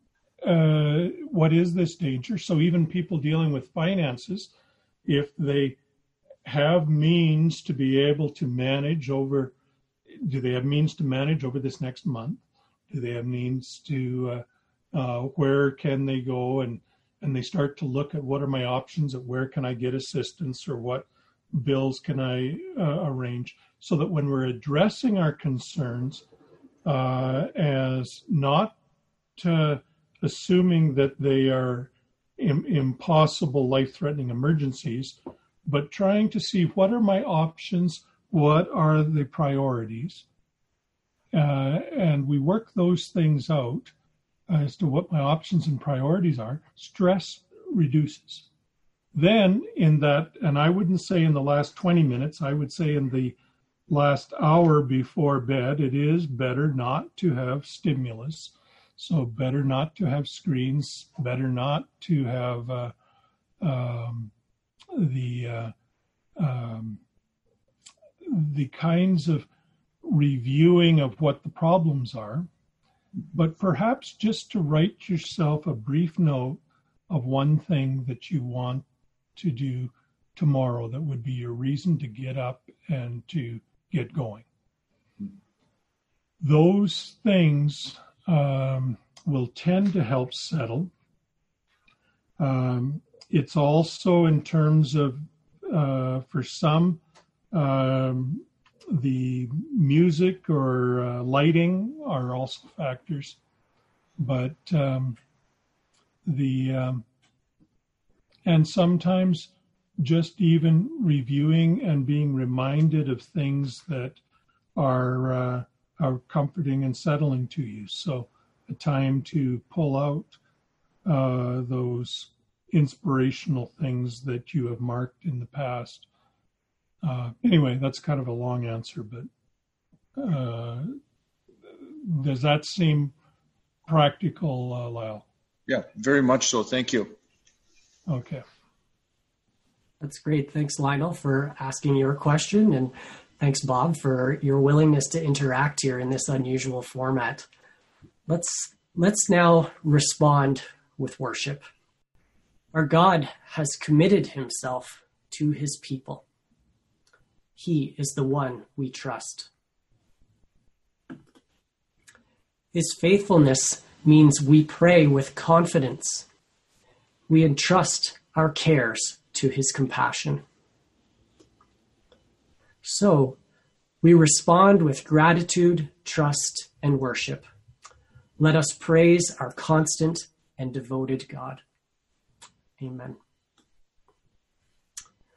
uh, what is this danger? So even people dealing with finances, if they have means to be able to manage over, do they have means to manage over this next month? Do they have means to, uh, uh, where can they go? And, and they start to look at what are my options, at where can I get assistance, or what bills can I uh, arrange, so that when we're addressing our concerns uh, as not uh, assuming that they are im- impossible, life-threatening emergencies, but trying to see what are my options, what are the priorities, uh, and we work those things out as to what my options and priorities are, stress reduces. Then in that, and I wouldn't say in the last twenty minutes, I would say in the last hour before bed, it is better not to have stimulus. So better not to have screens, better not to have uh, um, the uh, um, the kinds of reviewing of what the problems are, but perhaps just to write yourself a brief note of one thing that you want to do tomorrow that would be your reason to get up and to get going. Those things um, will tend to help settle. Um, it's also in terms of, uh, for some, um, the music or uh, lighting are also factors, but um, the um, and sometimes just even reviewing and being reminded of things that are uh, are comforting and settling to you. So a time to pull out uh, those inspirational things that you have marked in the past. Uh, anyway, that's kind of a long answer, but uh, does that seem practical, uh, Lyle? Yeah, very much so. Thank you. Okay. That's great. Thanks, Lionel, for asking your question. And thanks, Bob, for your willingness to interact here in this unusual format. Let's, let's now respond with worship. Our God has committed himself to his people. He is the one we trust. His faithfulness means we pray with confidence. We entrust our cares to his compassion. So we respond with gratitude, trust, and worship. Let us praise our constant and devoted God. Amen.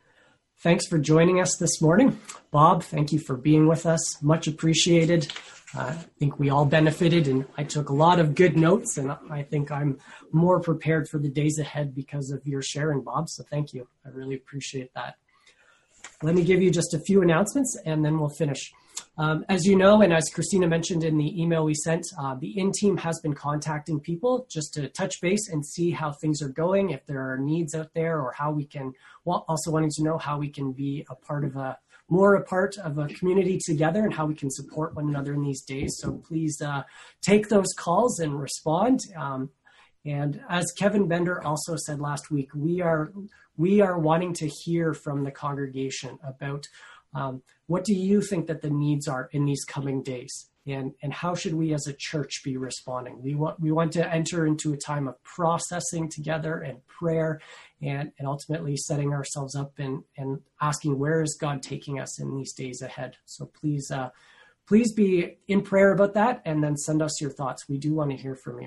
Thanks for joining us this morning. Bob, thank you for being with us. Much appreciated. Uh, I think we all benefited, and I took a lot of good notes, and I think I'm more prepared for the days ahead because of your sharing, Bob. So thank you. I really appreciate that. Let me give you just a few announcements, and then we'll finish. Um, as you know, and as Christina mentioned in the email we sent, uh, the I N team has been contacting people just to touch base and see how things are going, if there are needs out there, or how we can, well, also wanting to know how we can be a part of a, more a part of a community together and how we can support one another in these days. So please uh, take those calls and respond. Um, and as Kevin Bender also said last week, we are we are wanting to hear from the congregation about um, what do you think that the needs are in these coming days, and and how should we as a church be responding? We want we want to enter into a time of processing together and prayer, and and ultimately setting ourselves up and and asking, where is God taking us in these days ahead? So please uh, please be in prayer about that, and then send us your thoughts. We do want to hear from you.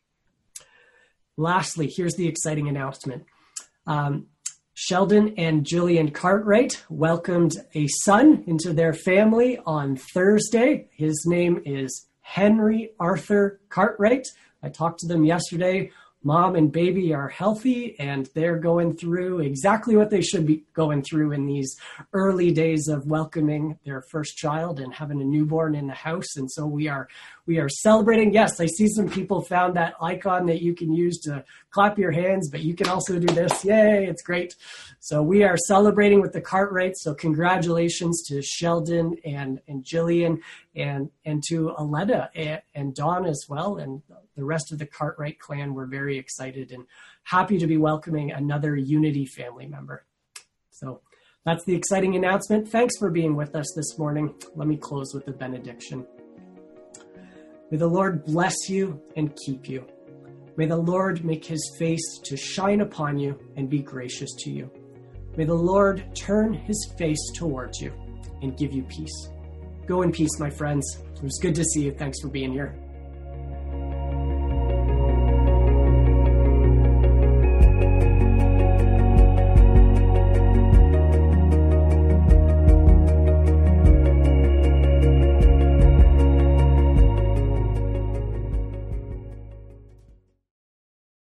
Lastly, here's the exciting announcement. Um, Sheldon and Jillian Cartwright welcomed a son into their family on Thursday. His name is Henry Arthur Cartwright. I talked to them yesterday. Mom and baby are healthy, and they're going through exactly what they should be going through in these early days of welcoming their first child and having a newborn in the house. And so we are we are celebrating. Yes, I see some people found that icon that you can use to clap your hands, but you can also do this. Yay, it's great. So we are celebrating with the Cartwrights. So congratulations to Sheldon and, and Jillian, and, and to Aletta and, and Dawn as well, and the rest of the Cartwright clan. We're very excited and happy to be welcoming another Unity family member. So that's the exciting announcement. Thanks for being with us this morning. Let me close with the benediction. May the Lord bless you and keep you. May the Lord make his face to shine upon you and be gracious to you. May the Lord turn his face towards you and give you peace. Go in peace, my friends. It was good to see you. Thanks for being here.